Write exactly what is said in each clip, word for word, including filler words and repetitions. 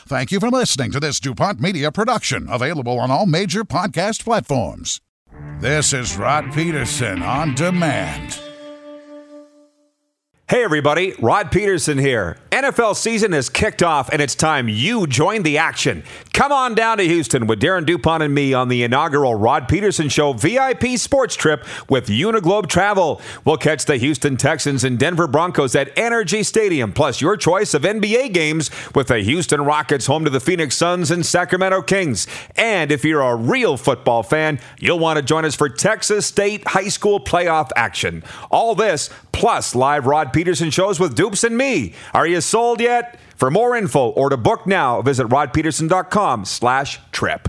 Thank you for listening to this DuPont Media production, available on all major podcast platforms. This is Rod Peterson on demand. Hey everybody, Rod Peterson here. N F L season has kicked off and it's time you join the action. Come on down to Houston with Darren DuPont and me on the inaugural Rod Peterson Show V I P sports trip with Uniglobe Travel. We'll catch the Houston Texans and Denver Broncos at Energy Stadium, plus your choice of N B A games with the Houston Rockets home to the Phoenix Suns and Sacramento Kings. And if you're a real football fan, you'll want to join us for Texas State High School playoff action. All this plus live Rod Peterson Peterson shows with Dupes and me. Are you sold yet? For more info or to book now, visit rodpeterson.com slash trip.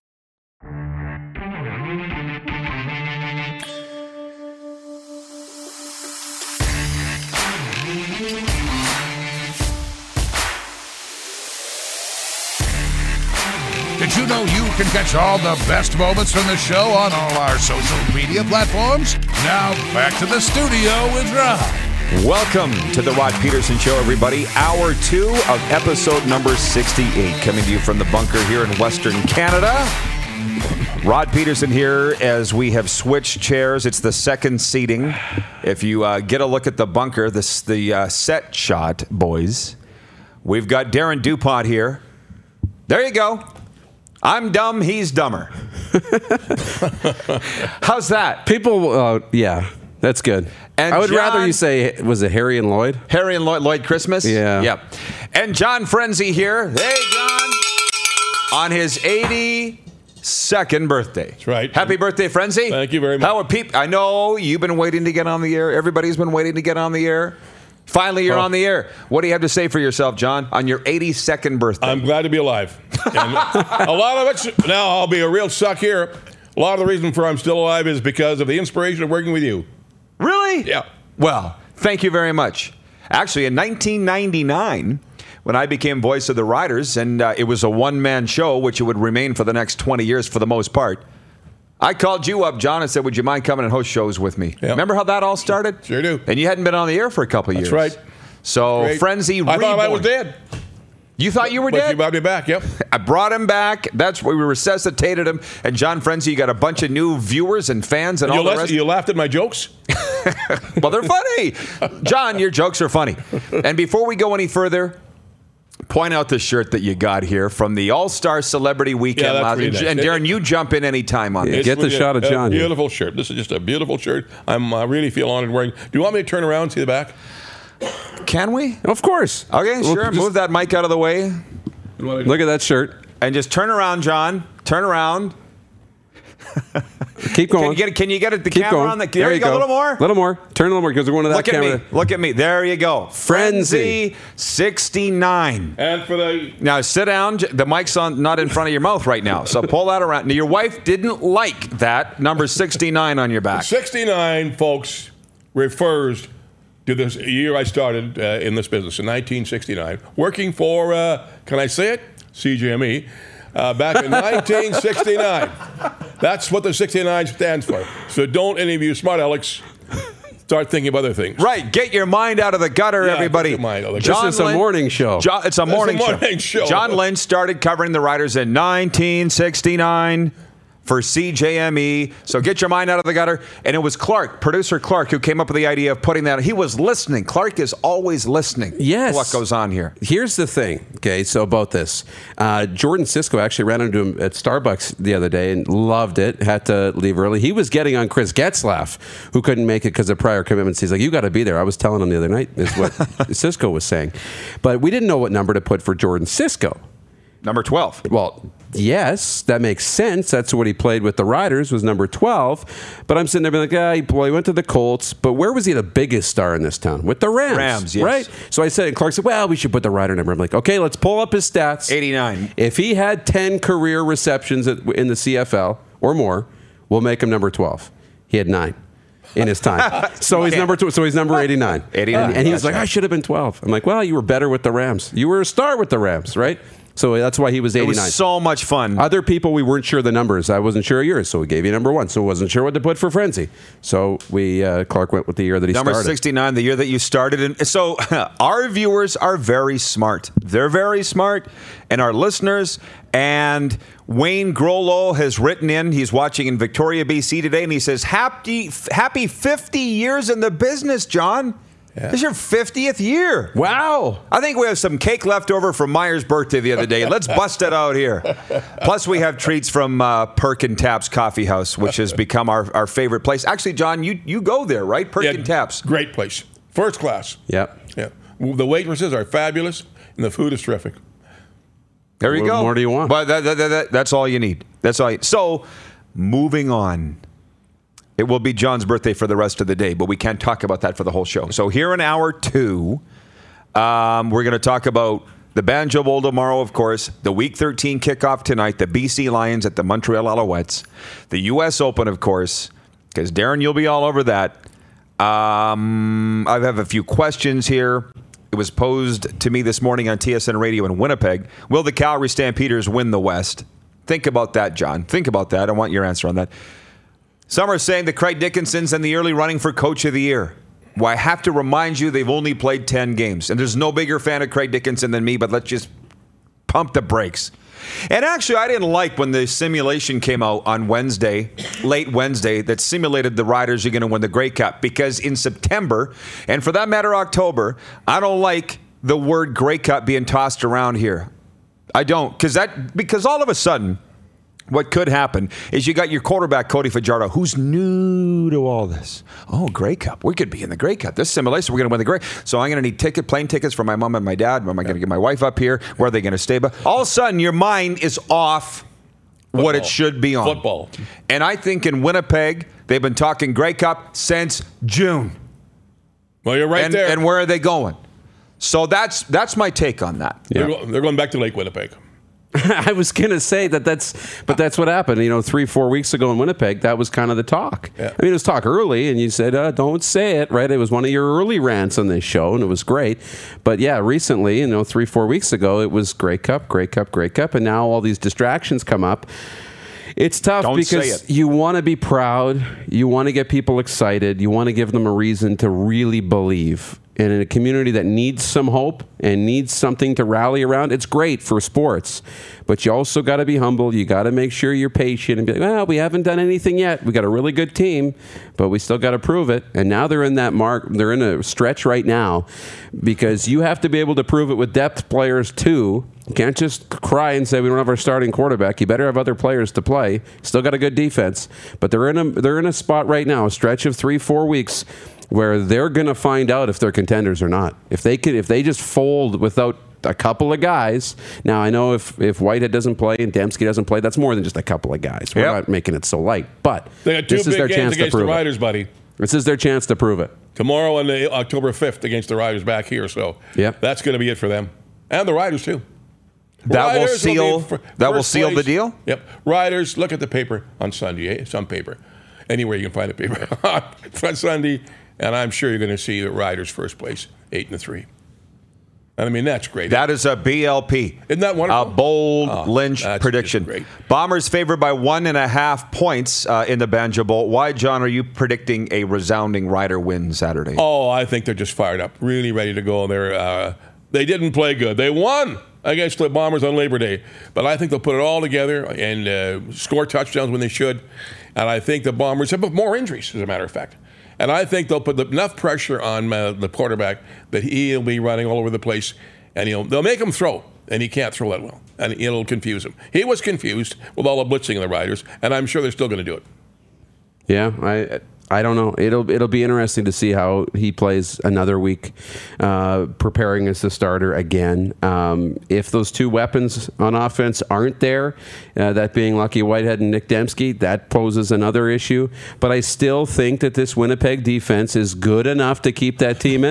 Did you know you can catch all the best moments from the show on all our social media platforms? Now back to the studio with Rod. Welcome to the Rod Peterson Show, everybody. Hour two of episode number sixty-eight, coming to you from the bunker here in Western Canada. Rod Peterson here as we have switched chairs. It's the second seating. If you uh, get a look at the bunker, this the uh, set shot, boys. We've got Darren DuPont here. There you go. I'm dumb, he's dumber. How's that? People, uh, yeah, that's good. And I would John, rather you say, was it Harry and Lloyd? Harry and Lloyd, Lloyd Christmas? Yeah. Yep. And John Frenzy here. Hey, John. On his eighty-second birthday. That's right. Happy birthday, Frenzy. Thank you very much. How are people? I know you've been waiting to get on the air. Everybody's been waiting to get on the air. Finally, you're oh. on the air. What do you have to say for yourself, John, on your eighty-second birthday? I'm glad to be alive. And a lot of it, now I'll be a real suck here. A lot of the reason for I'm still alive is because of the inspiration of working with you. Really? Yeah. Well, thank you very much. Actually, in nineteen ninety-nine, when I became voice of the Riders, and uh, it was a one-man show, which it would remain for the next twenty years for the most part, I called you up, John, and said, would you mind coming and host shows with me? Yep. Remember how that all started? Sure do. And you hadn't been on the air for a couple of years. That's right. So, Great. Frenzy I Reborn. thought I was dead. You thought you were but dead? you brought me back, yep. I brought him back. That's where we resuscitated him. And John Frenzy, you got a bunch of new viewers and fans and, and all the less, rest. You laughed at my jokes? Well, they're funny. John, your jokes are funny. And before we go any further, point out the shirt that you got here from the All-Star Celebrity Weekend. Yeah, last really nice. And Darren, you jump in any time on this. Get the shot of John. A beautiful shirt. This is just a beautiful shirt. I'm I really feel honored wearing. Do you want me to turn around and see the back? Can we? Of course. Okay, sure. Just move that mic out of the way. Look at that shirt. And just turn around, John. Turn around. Keep going. Can you get, can you get it, the Keep camera going. on? The, there, there you you go. go. A little more. A little more. Turn a little more because we're going to that Look camera. at me. Look at me. There you go. Frenzy. sixty-nine. And for the... Now sit down. The mic's on, not in front of your mouth right now. So pull that around. Now, your wife didn't like that number sixty-nine on your back. sixty-nine, folks, refers to this year I started uh, in this business in nineteen sixty-nine, working for, uh, can I say it? C J M E. Uh, back in nineteen sixty-nine. That's what the sixty-nine stands for. So don't any of you smart Alex start thinking of other things. Right. Get your mind out of the gutter, Yeah, everybody. get your mind out of the John gutter. This is a Lynch- morning show. John, it's a morning, It's a morning show. show. John Lynch started covering the Riders in nineteen sixty-nine for C J M E. So get your mind out of the gutter. And it was Clark, producer Clark, who came up with the idea of putting that. He was listening. Clark is always listening Yes. to what goes on here. Here's the thing, okay, so about this. Uh, Jordan Cisco actually ran into him at Starbucks the other day and loved it, had to leave early. He was getting on Chris Getzlaff, who couldn't make it because of prior commitments. He's like, you got to be there. I was telling him the other night, is what Cisco was saying. But we didn't know what number to put for Jordan Cisco. Number twelve. Well, yes, that makes sense. That's what he played with the Riders, was number twelve. But I'm sitting there being like, ah, he, well, he went to the Colts. But where was he the biggest star in this town? With the Rams. Rams, yes. Right? So I said, and Clark said, well, we should put the Rider number. I'm like, okay, let's pull up his stats. eighty-nine. If he had ten career receptions at- in the C F L or more, we'll make him number twelve. He had nine in his time. So he's number two, so he's number eighty-nine. eighty-nine. And, and he was That's like, right. I should have been twelve. I'm like, well, you were better with the Rams. You were a star with the Rams, right? So that's why he was It eighty-nine. was so much fun. Other people, we weren't sure the numbers. I wasn't sure of yours, so we gave you number one. So I wasn't sure what to put for Frenzy. So we uh, Clark went with the year that he Number started. sixty-nine, the year that you started. And so our viewers are very smart. They're very smart. And our listeners. And Wayne Grollo has written in. He's watching in Victoria, B C today. And he says, happy, happy fifty years in the business, John. Yeah. This is your fiftieth year. Wow. I think we have some cake left over from Meyer's birthday the other day. Let's bust it out here. Plus, we have treats from uh, Perkin Taps Coffee House, which has become our, our favorite place. Actually, John, you, you go there, right? Perkin yeah, Taps. Great place. First class. Yep. Yeah. The waitresses are fabulous, and the food is terrific. There you what go. What more do you want? But that, that, that, that, that's all you need. That's all. You, so, moving on. It will be John's birthday for the rest of the day, but we can't talk about that for the whole show. So here in hour two, um, we're going to talk about the Banjo Bowl tomorrow, of course, the Week thirteen kickoff tonight, the B C Lions at the Montreal Alouettes, the U S Open, of course, because Darren, you'll be all over that. Um, I have a few questions here. It was posed to me this morning on T S N Radio in Winnipeg. Will the Calgary Stampeders win the West? Think about that, John. Think about that. I want your answer on that. Some are saying that Craig Dickinson's in the early running for Coach of the Year. Well, I have to remind you, they've only played ten games. And there's no bigger fan of Craig Dickinson than me, but let's just pump the brakes. And actually, I didn't like when the simulation came out on Wednesday, late Wednesday, that simulated the Riders are going to win the Grey Cup. Because in September, and for that matter, October, I don't like the word Grey Cup being tossed around here. I don't. Because that because all of a sudden, what could happen is you got your quarterback, Cody Fajardo, who's new to all this. Oh, Grey Cup. We could be in the Grey Cup. This simulation, we're going to win the Grey. So I'm going to need ticket, plane tickets for my mom and my dad. Am I going to get my wife up here? Where are they going to stay? But all of a sudden, your mind is off Football. What it should be on. Football. And I think in Winnipeg, they've been talking Grey Cup since June. Well, you're right and, there. And where are they going? So that's that's my take on that. Yeah. They're, they're going back to Lake Winnipeg. I was going to say that that's, but that's what happened. You know, three, four weeks ago in Winnipeg, that was kind of the talk. Yeah. I mean, it was talk early, and you said, uh, don't say it, right? It was one of your early rants on this show, and it was great. But yeah, recently, you know, three, four weeks ago, it was Grey Cup, Grey Cup, Grey Cup, and now all these distractions come up. It's tough Don't because it. you want to be proud, you want to get people excited, you want to give them a reason to really believe. And in a community that needs some hope and needs something to rally around, it's great for sports. But you also got to be humble. You got to make sure you're patient and be like, well, we haven't done anything yet. We got a really good team, but we still got to prove it. And now they're in that mark. They're in a stretch right now because you have to be able to prove it with depth players too. You can't just cry and say we don't have our starting quarterback. You better have other players to play. Still got a good defense, but they're in a they're in a spot right now, a stretch of three, four weeks, where they're going to find out if they're contenders or not. If they could, if they just fold without a couple of guys. Now I know if if Whitehead doesn't play and Dembski doesn't play, that's more than just a couple of guys. We're yep. not making it so light, but they got two this big is their games chance against to prove the Riders, it. buddy. This is their chance to prove it. Tomorrow and the October fifth against the Riders back here. So yep. that's going to be it for them and the Riders too. That Riders will seal. will That will seal place. the deal. Yep. Riders. Look at the paper on Sunday. Eh? Some paper, anywhere you can find a paper on Sunday, and I'm sure you're going to see the Riders first place, eight and three. And I mean that's great. That is a B L P. Isn't that wonderful? A bold oh, Lynch prediction. Great. Bombers favored by one and a half points uh, in the Banjo Bowl. Why, John, are you predicting a resounding Rider win Saturday? Oh, I think they're just fired up, really ready to go. They're uh, they didn't play good. They won against the Bombers on Labor Day, but I think they'll put it all together and uh, score touchdowns when they should. And I think the Bombers have more injuries, as a matter of fact. And I think they'll put enough pressure on uh, the quarterback that he'll be running all over the place, and he'll they'll make him throw, and he can't throw that well, and it'll confuse him. He was confused with all the blitzing of the Riders, and I'm sure they're still going to do it. Yeah, I I don't know. It'll it'll be interesting to see how he plays another week, uh, preparing as the starter again. Um, if those two weapons on offense aren't there, uh, that being Lucky Whitehead and Nick Dembski, that poses another issue. But I still think that this Winnipeg defense is good enough to keep that team in it.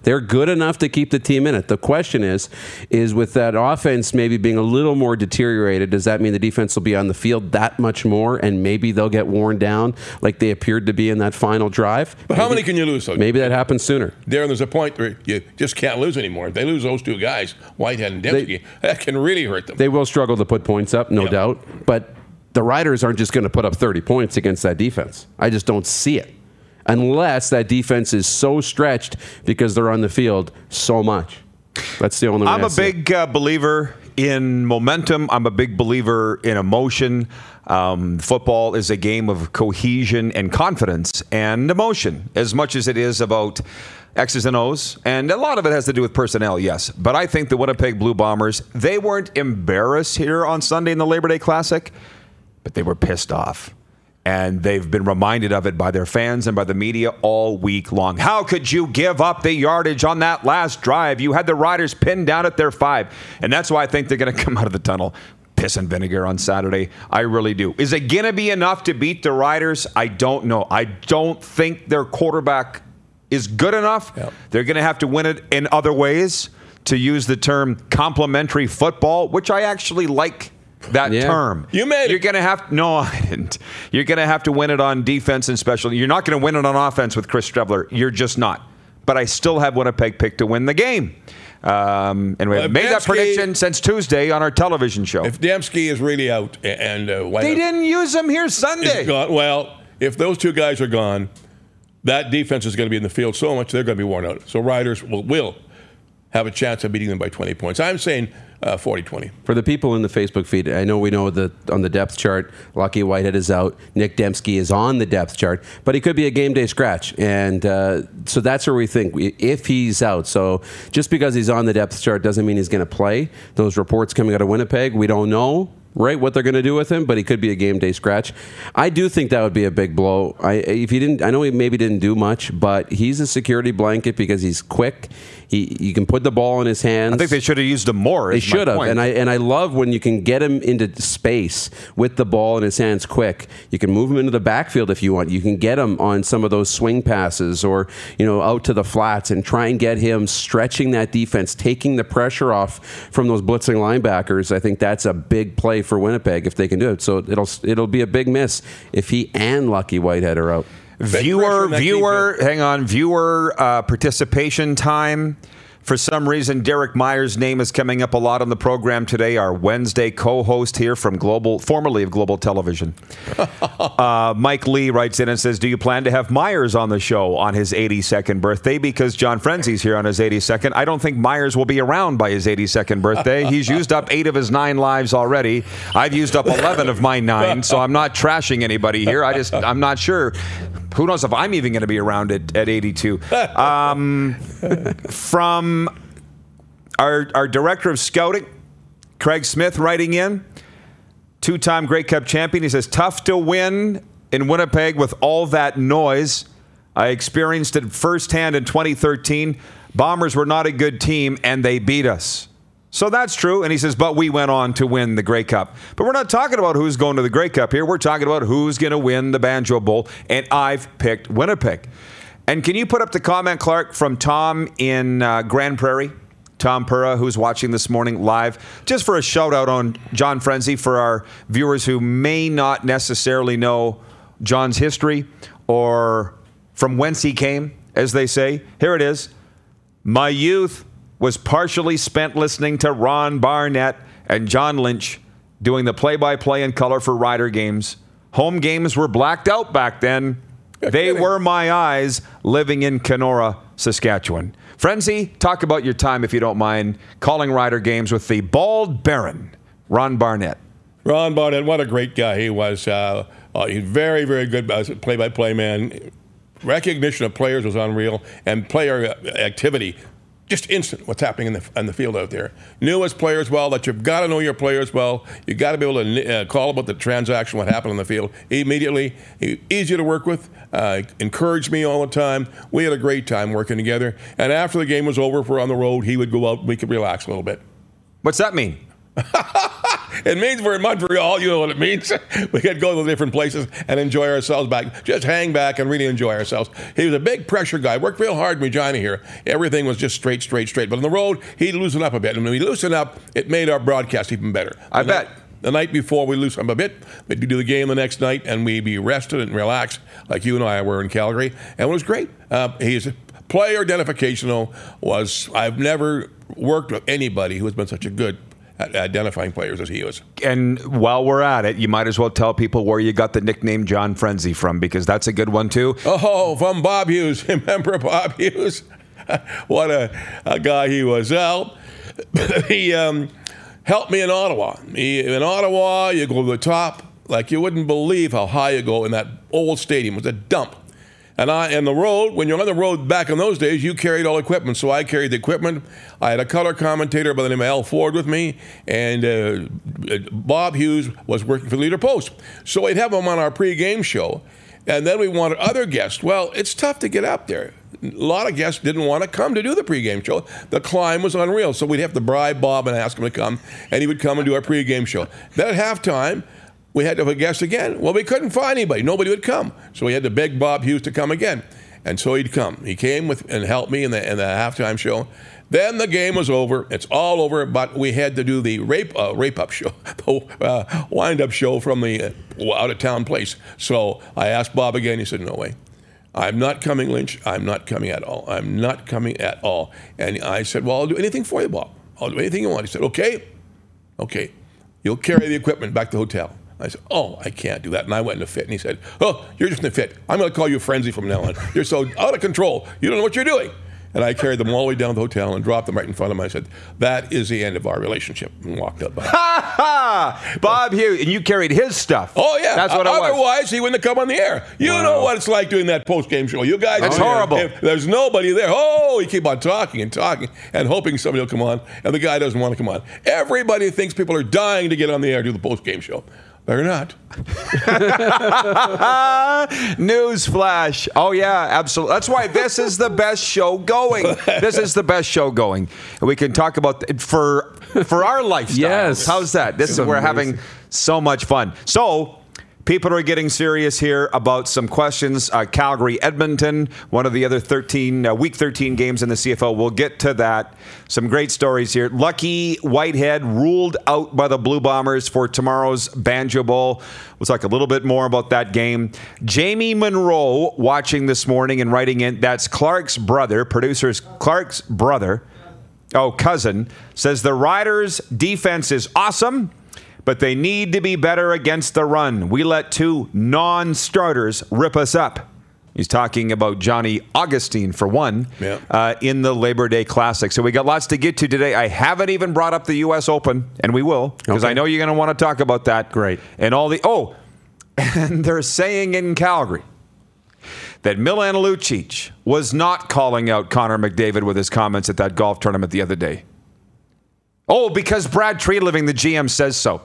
They're good enough to keep the team in it. The question is, is with that offense maybe being a little more deteriorated, does that mean the defense will be on the field that much more and maybe they'll get worn down like they appeared to be in that final drive? But maybe, how many can you lose? Though? Maybe that happens sooner. Darren, there's a point where you just can't lose anymore. If they lose those two guys, Whitehead and Dembski, they, that can really hurt them. They will struggle to put points up, no yeah. doubt. But the Riders aren't just going to put up thirty points against that defense. I just don't see it. Unless that defense is so stretched because they're on the field so much. That's the only way I'm I a see big uh, believer in momentum. I'm a big believer in emotion. Um, football is a game of cohesion and confidence and emotion as much as it is about X's and O's. And a lot of it has to do with personnel, yes. But I think the Winnipeg Blue Bombers, they weren't embarrassed here on Sunday in the Labor Day Classic, but they were pissed off. And they've been reminded of it by their fans and by the media all week long. How could you give up the yardage on that last drive? You had the Riders pinned down at their five. And that's why I think they're going to come out of the tunnel piss and vinegar on Saturday. I really do. Is it going to be enough to beat the Riders? I don't know. I don't think their quarterback is good enough. Yep. They're going to have to win it in other ways, to use the term complementary football, which I actually like. That yeah. term. You made it. You're going to have no, I didn't. You're going to have to win it on defense and special. You're not going to win it on offense with Chris Streveler. You're just not. But I still have Winnipeg picked to win the game. Um, and we've well, made Dembski, that prediction since Tuesday on our television show. If Dembski is really out and uh, they didn't use him here Sunday. Gone, well, if those two guys are gone, that defense is going to be in the field so much they're going to be worn out. So Riders will, will have a chance of beating them by twenty points. I'm saying uh, forty twenty. For the people in the Facebook feed, I know we know that on the depth chart, Lucky Whitehead is out. Nick Dembski is on the depth chart, but he could be a game day scratch. And uh, so that's where we think if he's out. So just because he's on the depth chart doesn't mean he's going to play. Those reports coming out of Winnipeg, we don't know. Right, what they're going to do with him, but he could be a game day scratch. I do think that would be a big blow. I if he didn't, I know he maybe didn't do much, but he's a security blanket because he's quick. He you can put the ball in his hands. I think they should have used him more. They should have, and I and I love when you can get him into space with the ball in his hands quick. You can move him into the backfield if you want. You can get him on some of those swing passes or you know out to the flats and try and get him stretching that defense, taking the pressure off from those blitzing linebackers. I think that's a big play for Winnipeg if they can do it. So it'll it'll be a big miss if he and Lucky Whitehead are out. Viewer, viewer, hang on, viewer uh, participation time. For some reason, Derek Meyer's name is coming up a lot on the program today. Our Wednesday co-host here from Global, formerly of Global Television. uh, Mike Lee writes in and says, do you plan to have Myers on the show on his eighty-second birthday? Because John Frenzy's here on his eighty-second. I don't think Myers will be around by his eighty-second birthday. He's used up eight of his nine lives already. I've used up eleven of my nine, so I'm not trashing anybody here. I just, I'm not sure. Who knows if I'm even going to be around at, at eighty-two. Um, from our, our director of scouting, Craig Smith, writing in, two-time Grey Cup champion. He says, tough to win in Winnipeg with all that noise. I experienced it firsthand in twenty thirteen. Bombers were not a good team, and they beat us. So that's true. And he says, but we went on to win the Grey Cup. But we're not talking about who's going to the Grey Cup here. We're talking about who's going to win the Banjo Bowl. And I've picked Winnipeg. And can you put up the comment, Clark, from Tom in uh, Grand Prairie? Tom Pura, who's watching this morning live, just for a shout out on John Frenzy for our viewers who may not necessarily know John's history or from whence he came, as they say. Here it is. My youth was partially spent listening to Ron Barnett and John Lynch doing the play-by-play in color for Rider games. Home games were blacked out back then. You're they kidding. Were my eyes living in Kenora, Saskatchewan. Frenzy, talk about your time, if you don't mind, calling Rider games with the Bald Baron, Ron Barnett. Ron Barnett, what a great guy he was. Uh, uh, he's very, very good play-by-play man. Recognition of players was unreal, and player activity just instant what's happening in the in the field out there. Knew his players well, that you've got to know your players well. You've got to be able to uh, call about the transaction, what happened on the field immediately. He, easy to work with, uh, encouraged me all the time. We had a great time working together. And after the game was over, if we're on the road, he would go out and we could relax a little bit. What's that mean? It means we're in Montreal. You know what it means. We could go to different places and enjoy ourselves back. Just hang back and really enjoy ourselves. He was a big pressure guy. Worked real hard in Regina here. Everything was just straight, straight, straight. But on the road, he'd loosen up a bit. And when he loosened up, it made our broadcast even better. I and bet. That, the night before, we loosen up a bit. We'd do the game the next night, and we'd be rested and relaxed like you and I were in Calgary. And it was great. Uh, he's a player identification, though, was I've never worked with anybody who has been such a good at identifying players as he is. And while we're at it, you might as well tell people where you got the nickname John Frenzy from, because that's a good one, too. Oh, from Bob Hughes. Remember Bob Hughes? What a, a guy he was. Well, he... Um, helped me in Ottawa. In Ottawa, you go to the top, like you wouldn't believe how high you go in that old stadium. It was a dump. And I, and the road, when you're on the road back in those days, you carried all equipment. So I carried the equipment. I had a color commentator by the name of Al Ford with me, and uh, Bob Hughes was working for the Leader Post. So we'd have him on our pregame show, and then we wanted other guests. Well, it's tough to get up there. A lot of guests didn't want to come to do the pregame show. The climb was unreal, so we'd have to bribe Bob and ask him to come, and he would come and do our pregame show. Then at halftime, we had to have a guest again. Well, we couldn't find anybody. Nobody would come, so we had to beg Bob Hughes to come again, and so he'd come. He came with and helped me in the, in the halftime show. Then the game was over. It's all over, but we had to do the rape uh, rape up show, the uh, wind up show from the uh, out of town place. So I asked Bob again. He said, "No way. I'm not coming, Lynch. I'm not coming at all. I'm not coming at all." And I said, "Well, I'll do anything for you, Bob. I'll do anything you want." He said, "Okay, okay. You'll carry the equipment back to the hotel." I said, "Oh, I can't do that." And I went in a fit. And he said, "Oh, you're just in a fit. I'm going to call you Frenzy from now on. You're so out of control. You don't know what you're doing." And I carried them all the way down to the hotel and dropped them right in front of him. I said, "That is the end of our relationship," and walked up. Ha ha! Bob Hughes, and you carried his stuff. Oh, yeah. That's what it was. Otherwise, he wouldn't have come on the air. You Wow. know what it's like doing that post-game show. You guys, It's oh, horrible. If there's nobody there. Oh, you keep on talking and talking and hoping somebody will come on, and the guy doesn't want to come on. Everybody thinks people are dying to get on the air and do the post-game show. They're not. News flash. Oh, yeah, absolutely. That's why this is the best show going. This is the best show going. And we can talk about th- for for our lifestyle. Yes. How's that? This It's is we're amazing. having so much fun. So people are getting serious here about some questions. Uh, Calgary, Edmonton, one of the other thirteen uh, week thirteen games in the C F L. We'll get to that. Some great stories here. Lucky Whitehead ruled out by the Blue Bombers for tomorrow's Banjo Bowl. We'll talk a little bit more about that game. Jamie Monroe watching this morning and writing in. That's Clark's brother, producer's Clark's brother. Oh, cousin says the Riders' defense is awesome, but they need to be better against the run. We let two non-starters rip us up. He's talking about Johnny Augustine, for one, Yeah. uh, in the Labor Day Classic. So we got lots to get to today. I haven't even brought up the U S Open, and we will, because Okay. I know you're going to want to talk about that. Great. And all the, oh, and they're saying in Calgary that Milan Lucic was not calling out Connor McDavid with his comments at that golf tournament the other day. Oh, because Brad Treliving, the G M, says so.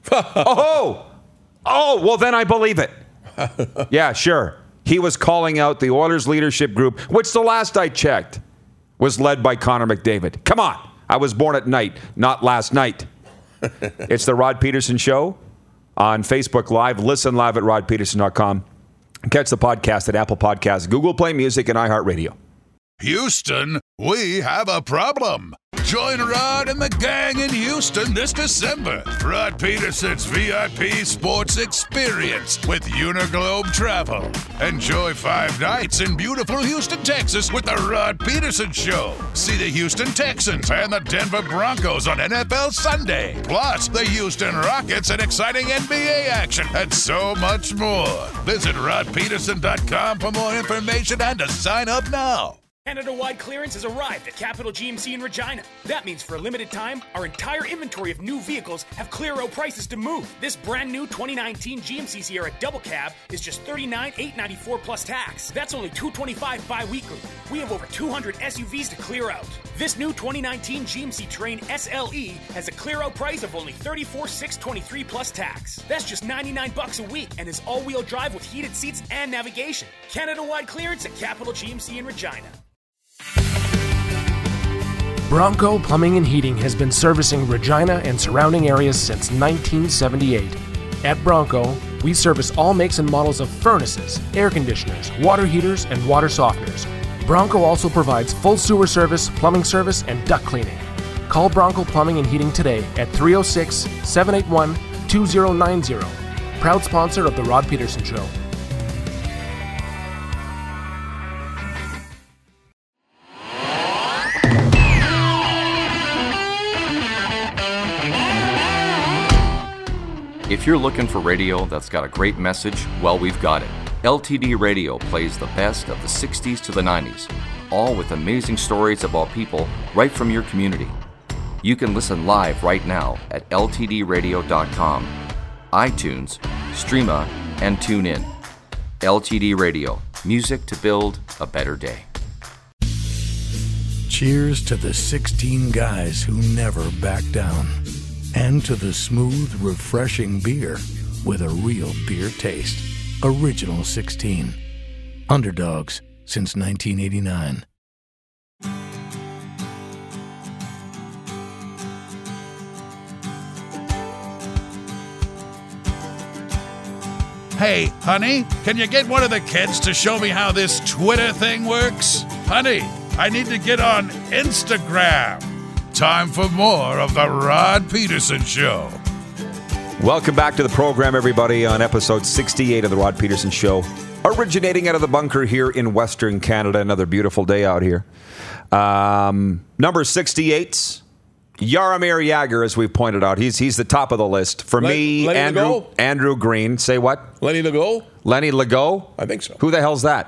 oh, oh, well, then I believe it. Yeah, sure. He was calling out the Oilers leadership group, which the last I checked was led by Connor McDavid. Come on. I was born at night, not last night. It's the Rod Peterson Show on Facebook Live. Listen live at rod peterson dot com. Catch the podcast at Apple Podcasts, Google Play Music, and iHeartRadio. Houston, we have a problem. Join Rod and the gang in Houston this December. Rod Peterson's V I P Sports Experience with Uniglobe Travel. Enjoy five nights in beautiful Houston, Texas with the Rod Peterson Show. See the Houston Texans and the Denver Broncos on N F L Sunday. Plus, the Houston Rockets and exciting N B A action and so much more. Visit rod peterson dot com for more information and to sign up now. Canada-wide clearance has arrived at Capital G M C in Regina. That means for a limited time, our entire inventory of new vehicles have clear-out prices to move. This brand new twenty nineteen G M C Sierra Double Cab is just thirty-nine thousand eight hundred ninety-four dollars plus tax. That's only two hundred twenty-five dollars bi-weekly. We have over two hundred S U Vs to clear out. This new twenty nineteen G M C Terrain S L E has a clear-out price of only thirty-four thousand six hundred twenty-three dollars plus tax. That's just ninety-nine bucks a week and is all-wheel drive with heated seats and navigation. Canada-wide clearance at Capital G M C in Regina. Bronco Plumbing and Heating has been servicing Regina and surrounding areas since nineteen seventy-eight. At Bronco, we service all makes and models of furnaces, air conditioners, water heaters, and water softeners. Bronco also provides full sewer service, plumbing service, and duct cleaning. Call Bronco Plumbing and Heating today at three oh six, seven eight one, two oh nine oh. Proud sponsor of The Rod Peterson Show. If you're looking for radio that's got a great message, well, we've got it. L T D Radio plays the best of the sixties to the nineties, all with amazing stories about people right from your community. You can listen live right now at L T D radio dot com, iTunes, Streama, and tune in. L T D Radio, music to build a better day. Cheers to the sixteen guys who never back down. And to the smooth, refreshing beer with a real beer taste. Original sixteen. Underdogs since nineteen eighty-nine. Hey, honey, can you get one of the kids to show me how this Twitter thing works? Honey, I need to get on Instagram. Time for more of the Rod Peterson Show. Welcome back to the program, everybody, on episode sixty-eight of the Rod Peterson Show, originating out of the bunker here in Western Canada. Another beautiful day out here. Um, number sixty-eight, Jaromir Jagr, as we pointed out. He's he's the top of the list. For Len- me, Lenny Andrew Legault? Andrew Green. Say what? Lenny Legault? Lenny Legault? I think so. Who the hell's that?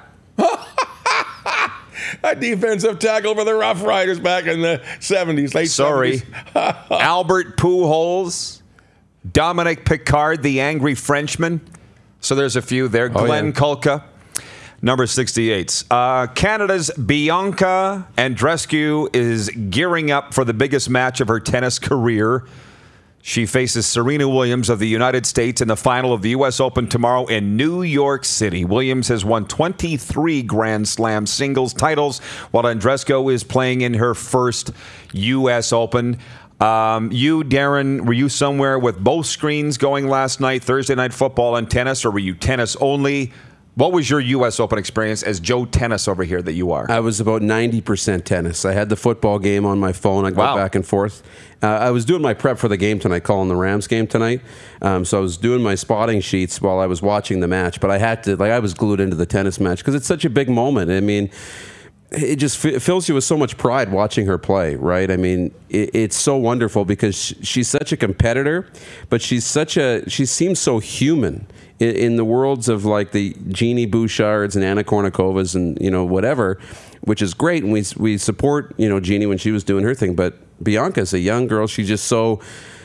A defensive tackle for the Rough Riders back in the seventies, late Sorry. seventies. Albert Pujols, Dominic Picard, the angry Frenchman. So there's a few there. Oh, Glenn yeah. Kulka, number sixty-eight. Uh, Canada's Bianca Andreescu is gearing up for the biggest match of her tennis career. She faces Serena Williams of the United States in the final of the U S Open tomorrow in New York City. Williams has won twenty-three Grand Slam singles titles, while Andreescu is playing in her first U S Open. Um, you, Darren, were you somewhere with both screens going last night, Thursday Night Football and tennis, or were you tennis only? What was your U S Open experience as Joe Tennis over here that you are? I was about ninety percent tennis. I had the football game on my phone. I go Wow. back and forth. Uh, I was doing my prep for the game tonight, calling the Rams game tonight. Um, so I was doing my spotting sheets while I was watching the match. But I had to, like, I was glued into the tennis match because it's such a big moment. I mean, it just f- fills you with so much pride watching her play, right? I mean, it, it's so wonderful because sh- she's such a competitor, but she's such a, she seems so human. In, in the worlds of like the Jeannie Bouchards and Anna Kournikovas and, you know, whatever, which is great. And we, we support, you know, Jeannie when she was doing her thing. But Bianca's a young girl. She's just so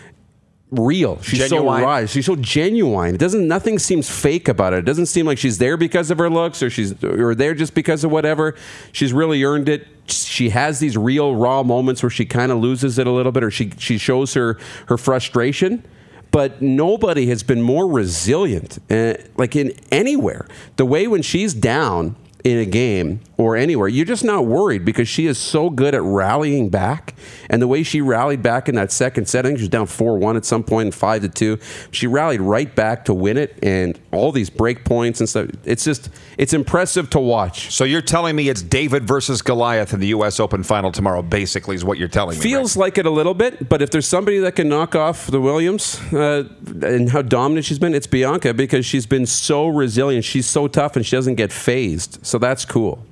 real. She's Genuine. so raw. She's so genuine. It doesn't, nothing seems fake about it. It doesn't seem like she's there because of her looks or she's or there just because of whatever. She's really earned it. She has these real raw moments where she kind of loses it a little bit or she, she shows her, her frustration. But nobody has been more resilient, uh, like in anywhere. The way when she's down in a game or anywhere, you're just not worried because she is so good at rallying back. And the way she rallied back in that second set, I think she was down four one at some point and five to two. She rallied right back to win it, and all these break points and stuff. It's just, it's impressive to watch. So you're telling me it's David versus Goliath in the U S Open final tomorrow, basically, is what you're telling me. Feels like it a little bit, but if there's somebody that can knock off the Williams uh, and how dominant she's been, it's Bianca because she's been so resilient. She's so tough and she doesn't get phased. So that's cool.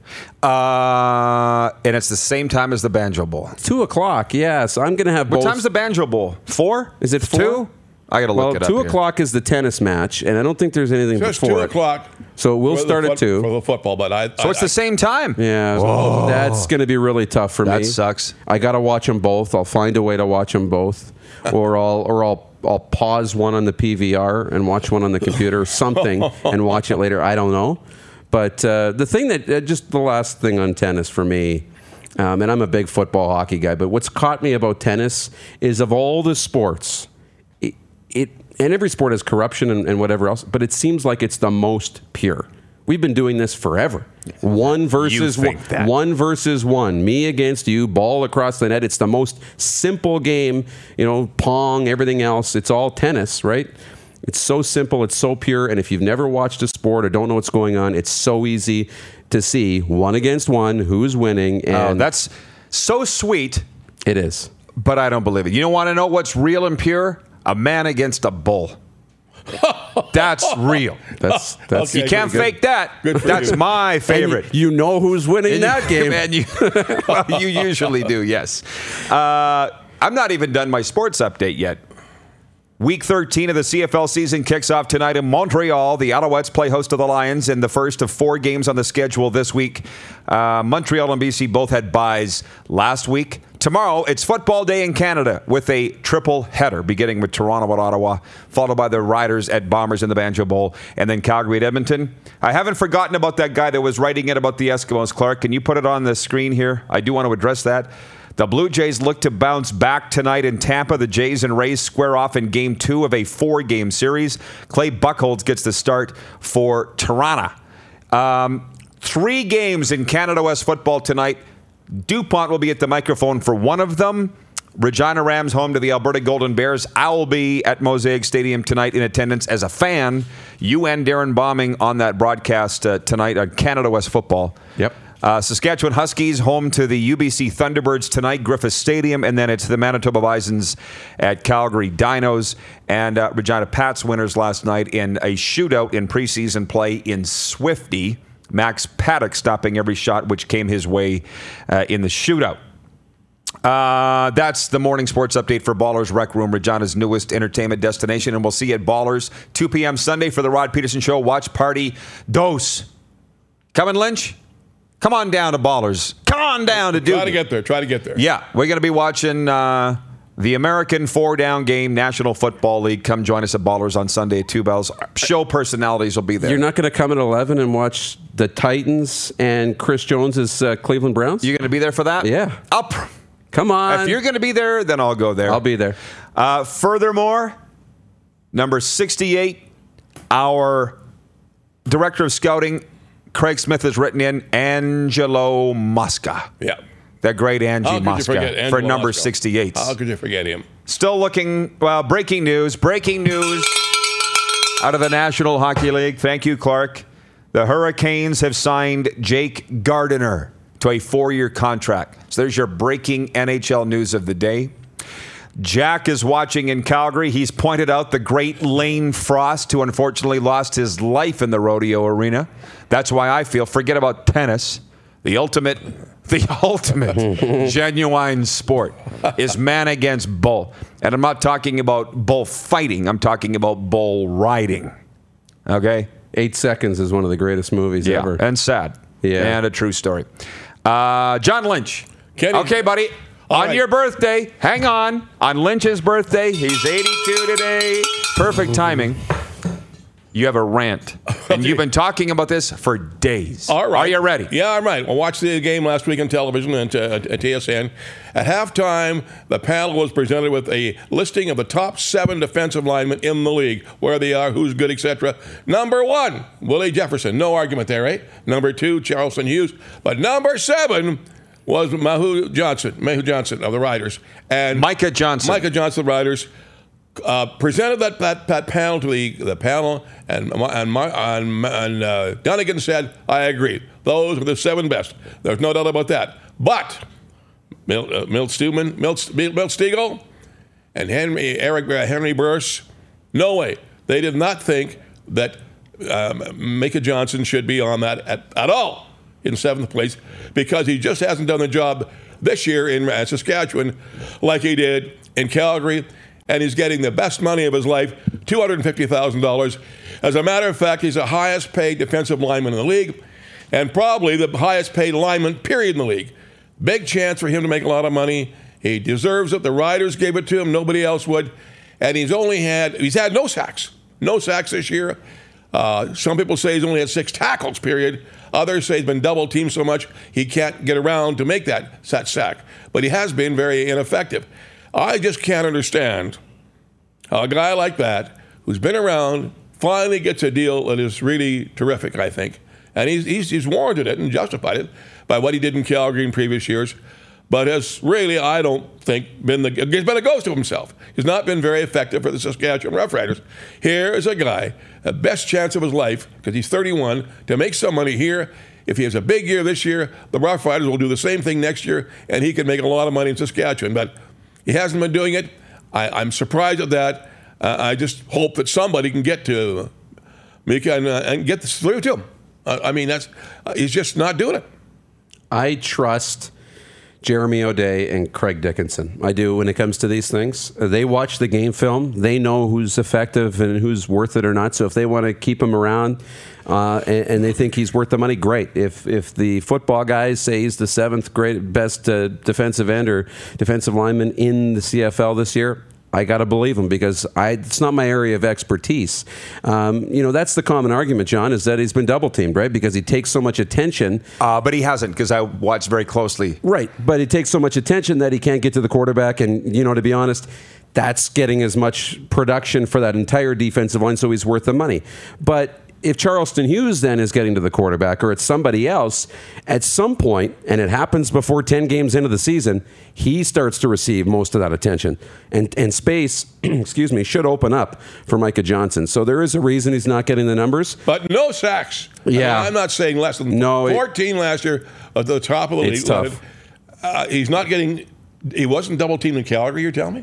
Uh, and it's the same time as the Banjo Bowl. Two o'clock, yeah. So I'm going to have What both. time's the Banjo Bowl? Four? Is it four? Two? I got to look well, it up two here. o'clock is the tennis match, and I don't think there's anything Just before two it. o'clock. So we'll for the start at foot- two. for the football. But I, So I, it's the same time. Yeah, so that's going to be really tough for That me. sucks. I got to watch them both. I'll find a way to watch them both, or I'll or I'll I'll pause one on the P V R and watch one on the computer or something and watch it later. I don't know. But uh, the thing that, uh, just the last thing on tennis for me, um, and I'm a big football hockey guy, but what's caught me about tennis is of all the sports, it, it and every sport has corruption and, and whatever else, but it seems like it's the most pure. We've been doing this forever. One versus You one. think that. One versus one. Me against you, ball across the net. It's the most simple game, you know, pong, everything else. It's all tennis, right? It's so simple, it's so pure, and if you've never watched a sport or don't know what's going on, it's so easy to see one against one, who's winning. And Oh, that's so sweet, it is. but I don't believe it. You don't want to know what's real and pure? A man against a bull. That's real. That's that's Okay, You can't good. fake that. Good for That's you. my And favorite. You, you know who's winning And that you- game. And you, well, you usually do, yes. Uh, I'm not even done my sports update yet. Week thirteen of the C F L season kicks off tonight in Montreal. The Alouettes play host to the Lions in the first of four games on the schedule this week. Uh, Montreal and B C both had byes last week. Tomorrow, it's football day in Canada with a triple header, beginning with Toronto at Ottawa, followed by the Riders at Bombers in the Banjo Bowl, and then Calgary at Edmonton. I haven't forgotten about that guy that was writing it about the Eskimos, Clark. Can you put it on the screen here? I do want to address that. The Blue Jays look to bounce back tonight in Tampa. The Jays and Rays square off in game two of a four-game series. Clay Buchholz gets the start for Toronto. Um, three games in Canada West football tonight. DuPont will be at the microphone for one of them. Regina Rams home to the Alberta Golden Bears. I will be at Mosaic Stadium tonight in attendance as a fan. You and Darren Bombing on that broadcast uh, tonight on Canada West football. Yep. Uh, Saskatchewan Huskies home to the U B C Thunderbirds tonight, Griffith Stadium, and then it's the Manitoba Bisons at Calgary Dinos. And uh, Regina Pats winners last night in a shootout in preseason play in Swifty. Max Paddock stopping every shot which came his way uh, in the shootout. Uh, that's the morning sports update for Ballers Rec Room, Regina's newest entertainment destination. And we'll see you at Ballers, two p.m. Sunday for the Rod Peterson Show. Watch Party Dos. Coming, Lynch? Come on down to Ballers. Come on down to Duke. Try to get there. Try to get there. Yeah, we're going to be watching uh, the American four-down game, National Football League. Come join us at Ballers on Sunday at two bells. Show personalities will be there. You're not going to come at eleven and watch the Titans and Chris Jones's uh, Cleveland Browns? You going to be there for that? Yeah. I'll pr- Come on. If you're going to be there, then I'll go there. I'll be there. Uh, furthermore, number sixty-eight, our director of scouting, Craig Smith, has written in Angelo Mosca. Yeah. That great Angie How could you Mosca forget for Angelo number Mosca? sixty-eight. How could you forget him? Still looking, well, breaking news. Breaking news out of the National Hockey League. Thank you, Clark. The Hurricanes have signed Jake Gardiner to a four-year contract. So there's your breaking N H L news of the day. Jack is watching in Calgary. He's pointed out the great Lane Frost, who unfortunately lost his life in the rodeo arena. That's why I feel, forget about tennis. The ultimate, the ultimate genuine sport is man against bull. And I'm not talking about bull fighting. I'm talking about bull riding. Okay? Eight Seconds is one of the greatest movies Yeah, ever. and sad. Yeah. And a true story. Uh, John Lynch. Kenny. Okay, buddy. All on right. your birthday, hang on. On Lynch's birthday, he's eighty-two today. Perfect timing. You have a rant. And you've been talking about this for days. All right. Are you ready? Yeah, I'm right. I watched the game last week on television and uh, at T S N. At halftime, the panel was presented with a listing of the top seven defensive linemen in the league, where they are, who's good, et cetera. Number one, Willie Jefferson. No argument there, right? Number two, Charleston Hughes. But number seven was Mahu Johnson, Mahu Johnson of the Riders. And Micah Johnson. Micah Johnson, the Riders. Uh, presented that, that that panel to the the panel, and and, and, and uh, Dunnigan said, "I agree. Those are the seven best. There's no doubt about that." But Milt, uh, Milt Stuhlman, Milt, Milt Stiegel, and Henry Eric uh, Henry Burris, no way. They did not think that um, Micah Johnson should be on that at, at all in seventh place, because he just hasn't done the job this year in uh, Saskatchewan like he did in Calgary. And he's getting the best money of his life, two hundred fifty thousand dollars. As a matter of fact, he's the highest paid defensive lineman in the league, and probably the highest paid lineman, period, in the league. Big chance for him to make a lot of money. He deserves it. The Riders gave it to him. Nobody else would. And he's only had, he's had no sacks. No sacks this year. Uh, some people say he's only had six tackles, period. Others say he's been double teamed so much he can't get around to make that sack. But he has been very ineffective. I just can't understand how a guy like that, who's been around, finally gets a deal that is really terrific, I think. And he's, he's, he's warranted it and justified it by what he did in Calgary in previous years, but has really, I don't think, been the he's been a ghost of himself. He's not been very effective for the Saskatchewan Roughriders. Here is a guy, the best chance of his life, because he's thirty-one, to make some money here. If he has a big year this year, the Roughriders will do the same thing next year, and he can make a lot of money in Saskatchewan. But he hasn't been doing it. I, I'm surprised at that. Uh, I just hope that somebody can get to Mika and, uh, and get this through to him. Uh, I mean, that's uh, he's just not doing it. I trust Jeremy O'Day and Craig Dickinson. I do when it comes to these things. They watch the game film. They know who's effective and who's worth it or not. So if they want to keep him around uh, and, and they think he's worth the money, great. If if the football guys say he's the seventh great best uh, defensive end or defensive lineman in the C F L this year, I got to believe him because I, it's not my area of expertise. Um, you know, that's the common argument, John, is that he's been double teamed, right? Because he takes so much attention. Uh, but he hasn't, because I watched very closely. Right. But he takes so much attention that he can't get to the quarterback. And, you know, to be honest, that's getting as much production for that entire defensive line, so he's worth the money. But if Charleston Hughes then is getting to the quarterback or it's somebody else, at some point, and it happens before ten games into the season, he starts to receive most of that attention. And and space, excuse me, should open up for Micah Johnson. So there is a reason he's not getting the numbers. But no sacks. Yeah. I mean, I'm not saying less than no, fourteen it, last year at the top of the it's league. Tough. Uh, he's not getting, he wasn't double teamed in Calgary, you're telling me?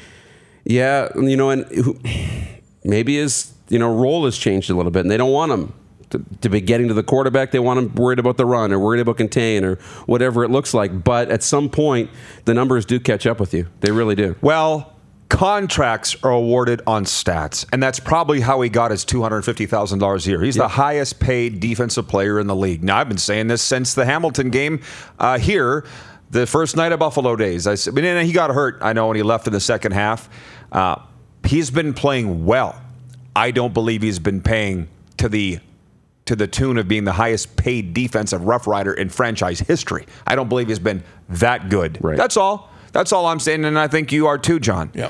Yeah, you know, and who, maybe his you know role has changed a little bit, and they don't want him to, to be getting to the quarterback. They want him worried about the run or worried about contain or whatever it looks like. But at some point, the numbers do catch up with you. They really do. Well, contracts are awarded on stats, and that's probably how he got his two hundred fifty thousand dollars a year. He's yep. the highest paid defensive player in the league. Now, I've been saying this since the Hamilton game uh, here, the first night of Buffalo Days. I said, but then he got hurt, I know, when he left in the second half. Uh, he's been playing well. I don't believe he's been paying to the to the tune of being the highest paid defensive Rough Rider in franchise history. I don't believe he's been that good. Right. That's all. That's all I'm saying, and I think you are too, John. Yeah.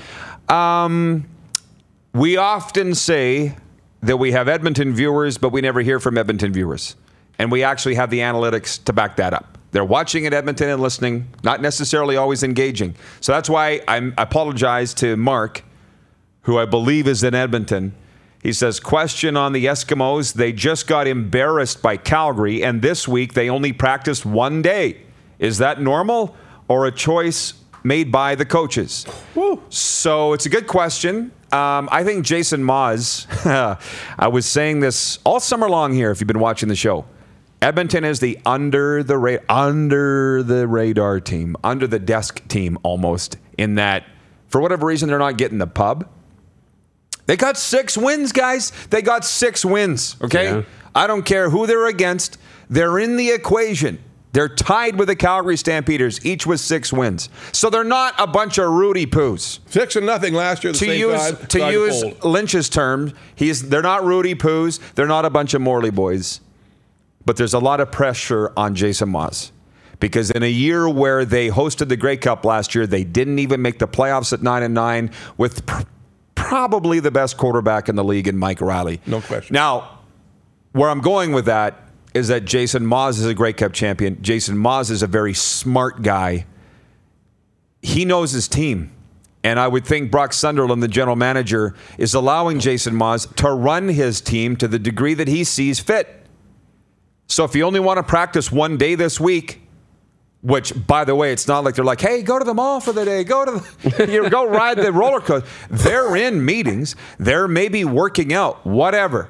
Um, we often say that we have Edmonton viewers, but we never hear from Edmonton viewers. And we actually have the analytics to back that up. They're watching in Edmonton and listening, not necessarily always engaging. So that's why I'm, I apologize to Mark, who I believe is in Edmonton. He says, question on the Eskimos. They just got embarrassed by Calgary, and this week they only practiced one day. Is that normal or a choice made by the coaches? Woo. So it's a good question. Um, I think Jason Maas, I was saying this all summer long here if you've been watching the show. Edmonton is the under the ra- under the radar team, under the desk team almost, in that for whatever reason they're not getting the pub. They got six wins, guys. They got six wins, okay? Yeah. I don't care who they're against. They're in the equation. They're tied with the Calgary Stampeders, each with six wins. So they're not a bunch of Rudy Poos. Six and nothing last year. The to same use time, to use to Lynch's term, he's they're not Rudy Poos. They're not a bunch of Morley boys. But there's a lot of pressure on Jason Maas. Because in a year where they hosted the Grey Cup last year, they didn't even make the playoffs at nine and nine with pr- probably the best quarterback in the league in Mike Riley. No question. Now, where I'm going with that is that Jason Maas is a Grey Cup champion. Jason Maas is a very smart guy. He knows his team. And I would think Brock Sunderland, the general manager, is allowing Jason Maas to run his team to the degree that he sees fit. So if you only want to practice one day this week, which, by the way, it's not like they're like, hey, go to the mall for the day, go to the, you know, go ride the roller coaster. They're in meetings. They're maybe working out, whatever.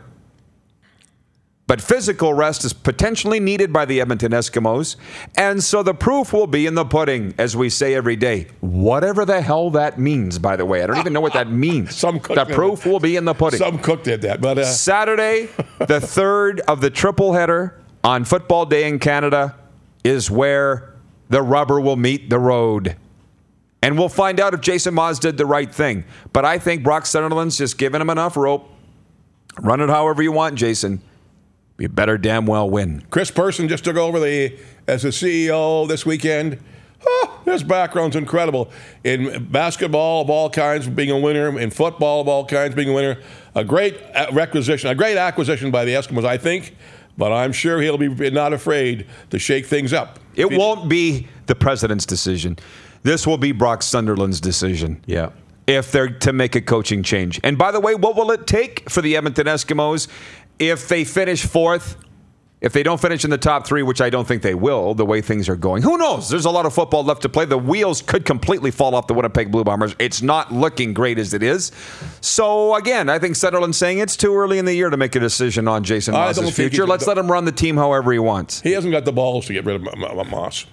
But physical rest is potentially needed by the Edmonton Eskimos. And so the proof will be in the pudding, as we say every day. Whatever the hell that means, by the way. I don't even know what that means. Some cook the proof will be in the pudding. Some cook did that. But uh... Saturday, the third of the triple header on Football Day in Canada is where the rubber will meet the road. And we'll find out if Jason Maas did the right thing. But I think Brock Sunderland's just giving him enough rope. Run it however you want, Jason. You better damn well win. Chris Person just took over the as the C E O this weekend. Oh, his background's incredible. In basketball of all kinds, being a winner. In football of all kinds, being a winner. A great requisition, a great acquisition by the Eskimos. I think but I'm sure he'll be not afraid to shake things up. It won't be the president's decision. This will be Brock Sunderland's decision. Yeah. If they're to make a coaching change. And by the way, what will it take for the Edmonton Eskimos if they finish fourth? If they don't finish in the top three, which I don't think they will, the way things are going. Who knows? There's a lot of football left to play. The wheels could completely fall off the Winnipeg Blue Bombers. It's not looking great as it is. So, again, I think Sunderland's saying it's too early in the year to make a decision on Jason Moss's future. Let's let him run the team however he wants. He hasn't got the balls to get rid of Moss.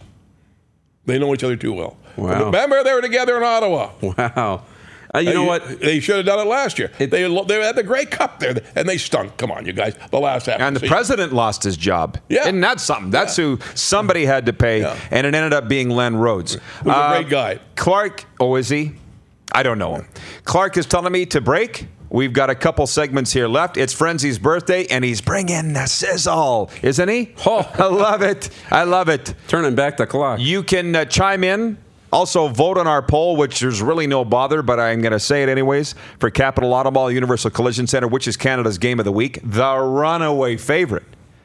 They know each other too well. Wow. Remember, they were together in Ottawa. Wow. Uh, you know what? They should have done it last year. It, they they had the Grey Cup there, and they stunk. Come on, you guys. The last half. And the season. president lost his job. Yeah. Isn't that something? That's yeah. who somebody had to pay, yeah. and it ended up being Len Rhodes. Who's uh, a great guy. Clark, oh, is he? I don't know him. Clark is telling me to break. We've got a couple segments here left. It's Frenzy's birthday, and he's bringing the sizzle, isn't he? Oh, I love it. I love it. Turning back the clock. You can uh, chime in. Also, vote on our poll, which there's really no bother, but I'm going to say it anyways, for Capital Automall Universal Collision Center, which is Canada's game of the week. The runaway favorite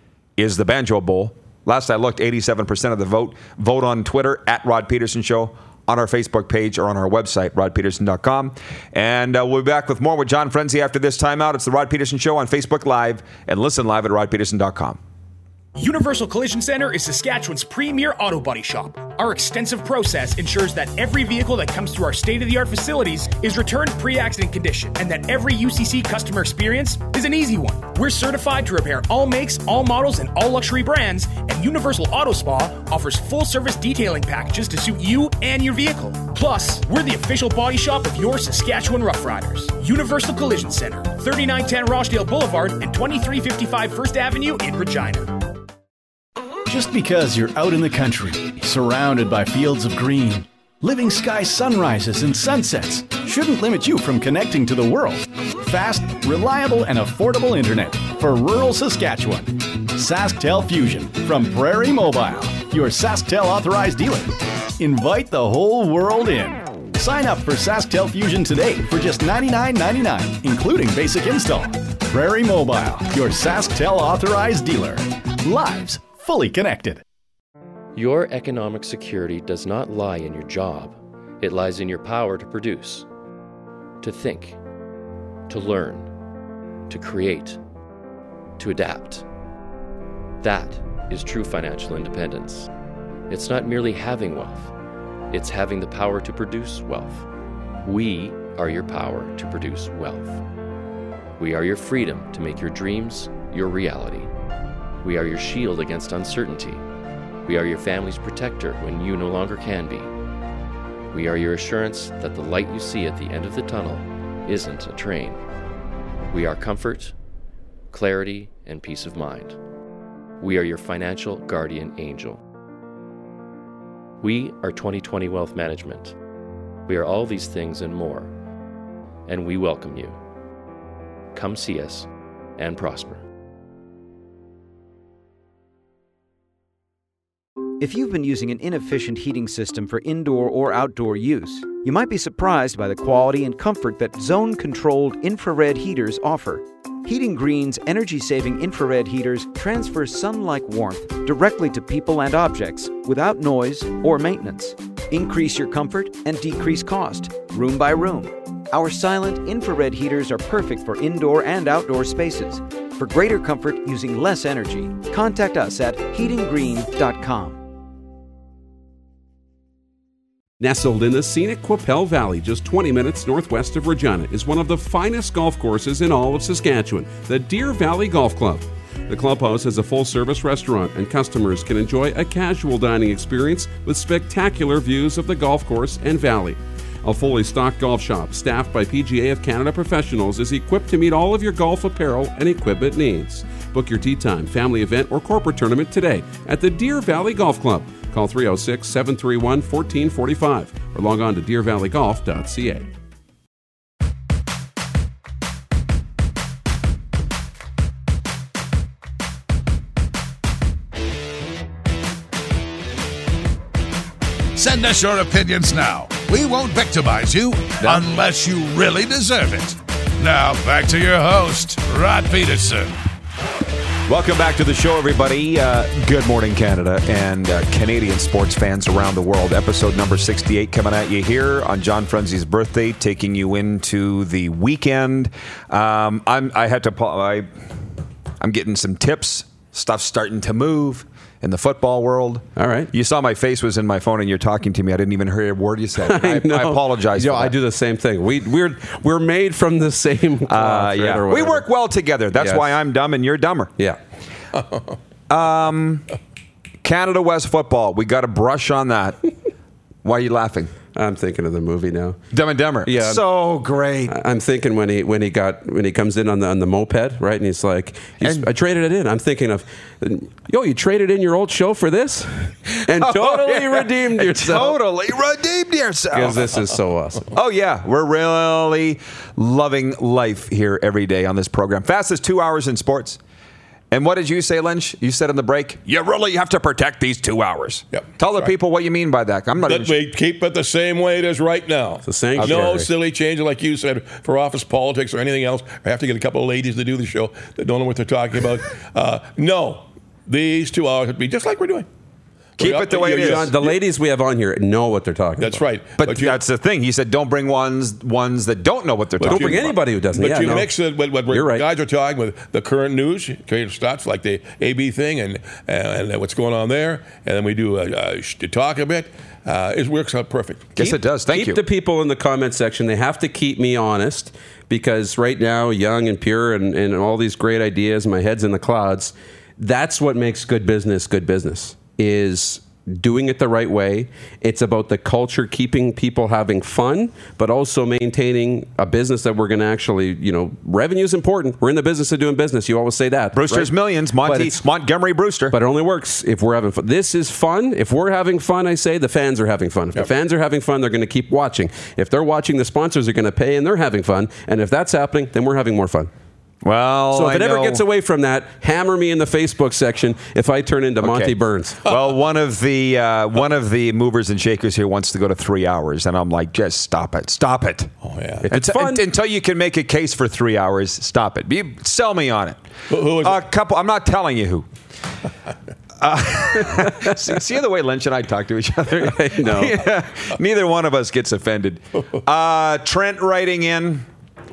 is the Banjo Bowl. Last I looked, eighty-seven percent of the vote. Vote on Twitter, at Rod Peterson Show, on our Facebook page, or on our website, rod peterson dot com. And uh, we'll be back with more with John Frenzy after this timeout. It's the Rod Peterson Show on Facebook Live, and listen live at rod peterson dot com. Universal Collision Center is Saskatchewan's premier auto body shop. Our extensive process ensures that every vehicle that comes through our state-of-the-art facilities is returned pre-accident condition, and that every U C C customer experience is an easy one. We're certified to repair all makes, all models, and all luxury brands, and Universal Auto Spa offers full-service detailing packages to suit you and your vehicle. Plus, we're the official body shop of your Saskatchewan Rough Riders. Universal Collision Center, thirty-nine ten Rochdale Boulevard and twenty-three fifty-five First Avenue in Regina. Just because you're out in the country, surrounded by fields of green, living sky sunrises and sunsets shouldn't limit you from connecting to the world. Fast, reliable, and affordable internet for rural Saskatchewan. SaskTel Fusion from Prairie Mobile, your SaskTel authorized dealer. Invite the whole world in. Sign up for SaskTel Fusion today for just ninety-nine ninety-nine, including basic install. Prairie Mobile, your SaskTel authorized dealer. Lives fully connected. Your economic security does not lie in your job. It lies in your power to produce, to think, to learn, to create, to adapt. That is true financial independence. It's not merely having wealth. It's having the power to produce wealth. We are your power to produce wealth. We are your freedom to make your dreams your reality. We are your shield against uncertainty. We are your family's protector when you no longer can be. We are your assurance that the light you see at the end of the tunnel isn't a train. We are comfort, clarity, and peace of mind. We are your financial guardian angel. We are twenty twenty Wealth Management. We are all these things and more, and we welcome you. Come see us and prosper. If you've been using an inefficient heating system for indoor or outdoor use, you might be surprised by the quality and comfort that zone-controlled infrared heaters offer. Heating Green's energy-saving infrared heaters transfer sun-like warmth directly to people and objects without noise or maintenance. Increase your comfort and decrease cost, room by room. Our silent infrared heaters are perfect for indoor and outdoor spaces. For greater comfort using less energy, contact us at heating green dot com. Nestled in the scenic Qu'Appelle Valley, just twenty minutes northwest of Regina, is one of the finest golf courses in all of Saskatchewan, the Deer Valley Golf Club. The clubhouse has a full-service restaurant, and customers can enjoy a casual dining experience with spectacular views of the golf course and valley. A fully stocked golf shop, staffed by P G A of Canada professionals, is equipped to meet all of your golf apparel and equipment needs. Book your tee time, family event, or corporate tournament today at the Deer Valley Golf Club. Call three oh six, seven three one, one four four five or log on to deer valley golf dot c a. Send us your opinions now. We won't victimize you no. unless you really deserve it. Now, back to your host, Rod Peterson. Welcome back to the show, everybody. Uh, good morning, Canada and uh, Canadian sports fans around the world. Episode number sixty-eight coming at you here on John Frenzy's birthday, taking you into the weekend. Um, I'm, I had to. I, I'm getting some tips. Stuff's starting to move in the football world. All right. You saw my face was in my phone, and you're talking to me. I didn't even hear a word you said. I, I, I apologize. Yo, for that. I do the same thing. We we're we're made from the same cloth, Uh, right, yeah, or we whatever. work well together. That's Yes. why I'm dumb and you're dumber. Yeah. Um, Canada West football. We got a brush on that. Why are you laughing? I'm thinking of the movie now. Dumb and Dumber. Yeah. So great. I- I'm thinking when he when he got when he comes in on the on the moped, right? And he's like, he's, And- I traded it in. I'm thinking of, yo, you traded in your old show for this, and totally yeah. redeemed yourself. Totally redeemed yourself. Because this is so awesome. Oh, yeah. We're really loving life here every day on this program. Fastest two hours in sports. And what did you say, Lynch? You said in the break, you really have to protect these two hours. Yep. Tell the Sorry. people what you mean by that. I'm not That even sure. we keep it the same way it is right now. It's a sanctuary. No silly changes, like you said, for office politics or anything else. I have to get a couple of ladies to do the show that don't know what they're talking about. uh, no, these two hours would be just like we're doing. Keep it the way it is. John, the ladies we have on here know what they're talking That's about. right. But, you- that's the thing. He said, don't bring ones ones that don't know what they're But talking Don't bring about. anybody who doesn't. But yeah, you no. mix it with what You're right. guys are talking with the current news, creative stuff like the A B thing and and what's going on there, and then we do a, a sh- to talk a bit. Uh, it works out perfect. Yes, it does. Thank keep you. the people in the comment section. They have to keep me honest because right now, young and pure and, and all these great ideas, my head's in the clouds. That's what makes good business good business, is doing it the right way. It's about the culture, keeping people having fun, but also maintaining a business that we're going to actually, you know, revenue is important. We're in the business of doing business. You always say that. Brewster's right? Millions, But Monty, it's- Montgomery Brewster. But it only works if we're having fun. This is fun. If we're having fun, I say the fans are having fun. If Yep. the fans are having fun, they're going to keep watching. If they're watching, the sponsors are going to pay and they're having fun. And if that's happening, then we're having more fun. well, So if I it ever know- gets away from that, hammer me in the Facebook section if I turn into Monty Burns. well, one of the uh, one of the movers and shakers here wants to go to three hours, and I'm like, just stop it, stop it. Oh yeah. If it's Until- fun. until you can make a case for three hours, stop it. You, sell me on it. Who- who is a it? couple. I'm not telling you who. Uh, see, see the way Lynch and I talk to each other. know. Yeah, neither one of us gets offended. Uh, Trent writing in.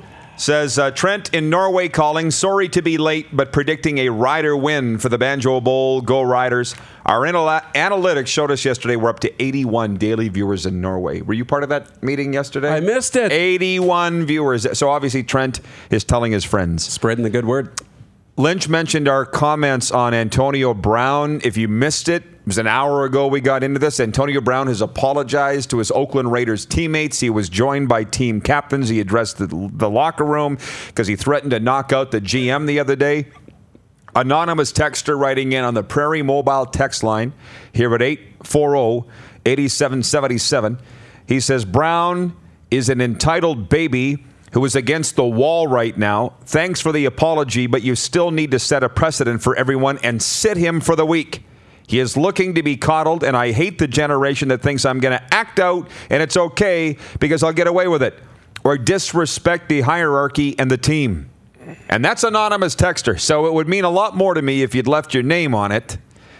Says, uh, Trent in Norway calling, sorry to be late, but predicting a rider win for the Banjo Bowl. Go Riders. Our anal- analytics showed us yesterday we're up to eighty-one daily viewers in Norway. Were you part of that meeting yesterday? I missed it. eighty-one viewers. So obviously Trent is telling his friends. Spreading the good word. Lynch mentioned our comments on Antonio Brown. If you missed it, it was an hour ago we got into this. Antonio Brown has apologized to his Oakland Raiders teammates. He was joined by team captains. He addressed the, the locker room because he threatened to knock out the G M the other day. Anonymous texter writing in on the Prairie Mobile text line here at eight four zero, eight seven seven seven. He says, Brown is an entitled baby who is against the wall right now. Thanks for the apology, but you still need to set a precedent for everyone and sit him for the week. He is looking to be coddled, and I hate the generation that thinks I'm going to act out and it's okay because I'll get away with it, or disrespect the hierarchy and the team. And that's anonymous texter, so it would mean a lot more to me if you'd left your name on it.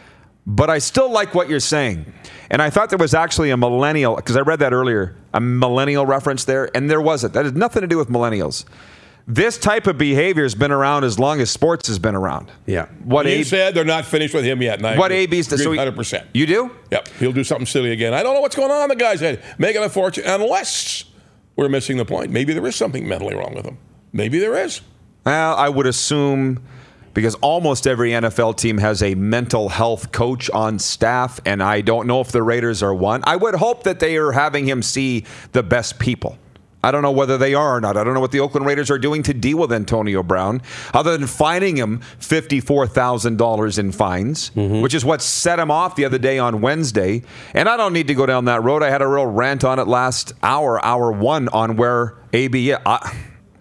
But I still like what you're saying. And I thought there was actually a millennial, because I read that earlier, a millennial reference there, and there wasn't. That has nothing to do with millennials. This type of behavior has been around as long as sports has been around. Yeah. What He A- said they're not finished with him yet. And I What agree. A B's Agree so he- one hundred percent. You do? Yep. He'll do something silly again. I don't know what's going on in the guy's head. Making a fortune, unless we're missing the point. Maybe there is something mentally wrong with him. Maybe there is. Well, I would assume, because almost every N F L team has a mental health coach on staff, and I don't know if the Raiders are one. I would hope that they are having him see the best people. I don't know whether they are or not. I don't know what the Oakland Raiders are doing to deal with Antonio Brown, other than fining him fifty-four thousand dollars in fines, mm-hmm. which is what set him off the other day on Wednesday. And I don't need to go down that road. I had a real rant on it last hour, hour one, on where A B... I, I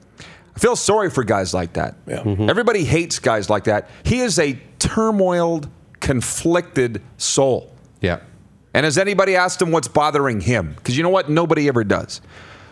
feel sorry for guys like that. Yeah. Mm-hmm. Everybody hates guys like that. He is a turmoiled, conflicted soul. Yeah. And has anybody asked him what's bothering him? Because you know what? Nobody ever does.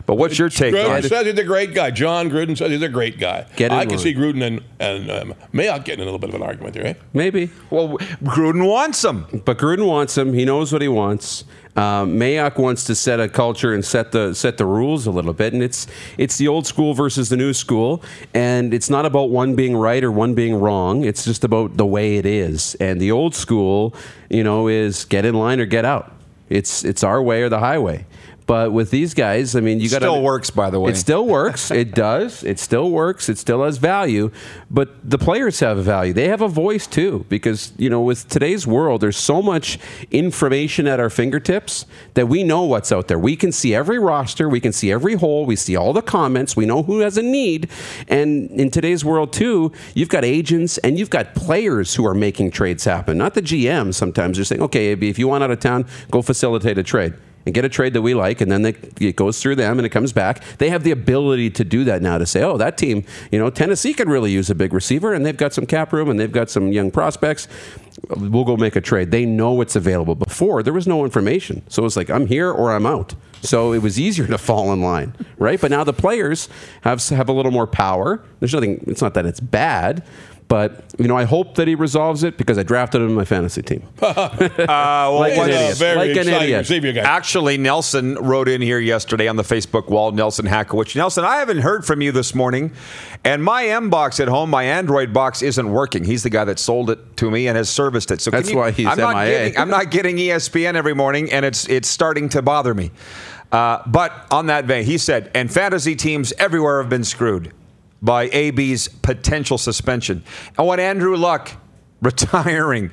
But what's your take Gruden on it? says he's a great guy. John Gruden says he's a great guy. Get in I can line. see Gruden and, and um, Mayock getting in a little bit of an argument there, eh? Maybe. Well, Gruden wants him. But Gruden wants him. He knows what he wants. Um, Mayock wants to set a culture and set the set the rules a little bit, and it's it's the old school versus the new school, and it's not about one being right or one being wrong. It's just about the way it is. And the old school, you know, is get in line or get out. It's it's our way or the highway. But with these guys, I mean, you got Still works, by the way. It still works. It does. It still works. It still has value. But the players have a value. They have a voice too, because you know, with today's world, there's so much information at our fingertips that we know what's out there. We can see every roster. We can see every hole. We see all the comments. We know who has a need. And in today's world too, you've got agents and you've got players who are making trades happen. Not the G Ms. Sometimes they're saying, "Okay, A B, if you want out of town, go facilitate a trade." And get a trade that we like, and then they, it goes through them and it comes back. They have the ability to do that now, to say, oh, that team, you know, Tennessee could really use a big receiver, and they've got some cap room, and they've got some young prospects. We'll go make a trade. They know what's available. Before, there was no information. So it's like, I'm here or I'm out. So it was easier to fall in line, right? But now the players have have a little more power. There's nothing, it's not that it's bad, but, you know, I hope that he resolves it because I drafted him in my fantasy team. Uh, well, Like an what- idiot. Very Like an exciting idiot. receiver guy. Actually, Nelson wrote in here yesterday on the Facebook wall, Nelson Hackowicz. Nelson, I haven't heard from you this morning, and my M box at home, my Android box, isn't working. He's the guy that sold it to me and has serviced it. So can That's you- why he's I'm not M I A. Getting, I'm not getting E S P N every morning, and it's it's starting to bother me. Uh, but on that vein, he said, and fantasy teams everywhere have been screwed by A B's potential suspension. And when Andrew Luck retiring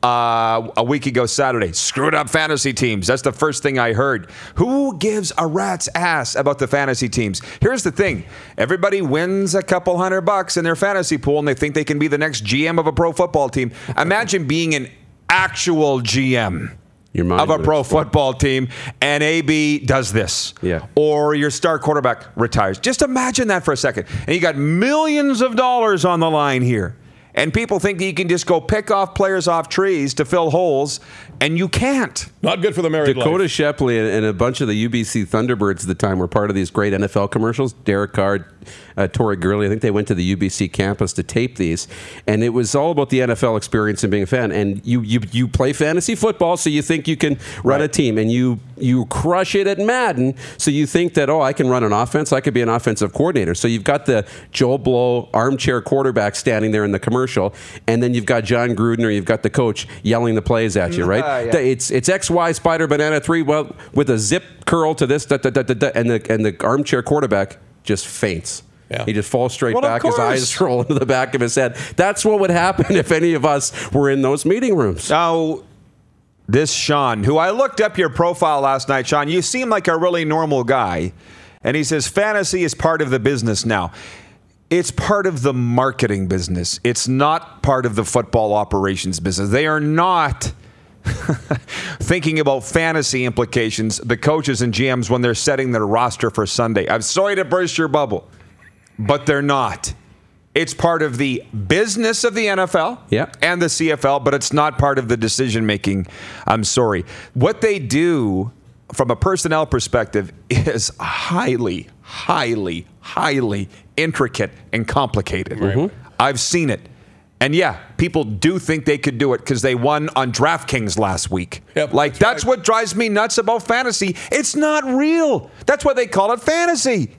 uh, a week ago Saturday, screwed up fantasy teams. That's the first thing I heard. Who gives a rat's ass about the fantasy teams? Here's the thing. Everybody wins a couple hundred bucks in their fantasy pool, and they think they can be the next G M of a pro football team. Imagine being an actual G M. Your mind Of a would pro explode. football team, and A B does this. Yeah. Or your star quarterback retires. Just imagine that for a second. And you got millions of dollars on the line here. And people think that you can just go pick off players off trees to fill holes, and you can't. Not good for the married Dakota life. Shepley and a bunch of the U B C Thunderbirds at the time were part of these great N F L commercials. Derek Carr, uh, Tori Gurley, I think they went to the U B C campus to tape these. And it was all about the N F L experience and being a fan. And you you, you play fantasy football, so you think you can run a team. And you, you crush it at Madden, so you think that, oh, I can run an offense. I could be an offensive coordinator. So you've got the Joe Blow armchair quarterback standing there in the commercial. And then you've got John Gruden or you've got the coach yelling the plays at you, right? Uh, yeah. It's it's X Y Spider Banana three, well, with a zip curl to this, da, da, da, da, da, and the and the armchair quarterback just faints. Yeah. He just falls straight Well, of back. His course. eyes roll into the back of his head. That's what would happen if any of us were in those meeting rooms. Now, this Sean, who I looked up your profile last night, Sean, you seem like a really normal guy. And he says fantasy is part of the business now. It's part of the marketing business. It's not part of the football operations business. They are not thinking about fantasy implications, the coaches and G Ms, when they're setting their roster for Sunday. I'm sorry to burst your bubble, but they're not. It's part of the business of the N F L Yeah. and the C F L, but it's not part of the decision making. I'm sorry. What they do from a personnel perspective is highly, highly, highly intricate and complicated. Right. I've seen it. And yeah, people do think they could do it because they won on DraftKings last week. Yep, like, that's that's right. what drives me nuts about fantasy. It's not real. That's why they call it fantasy.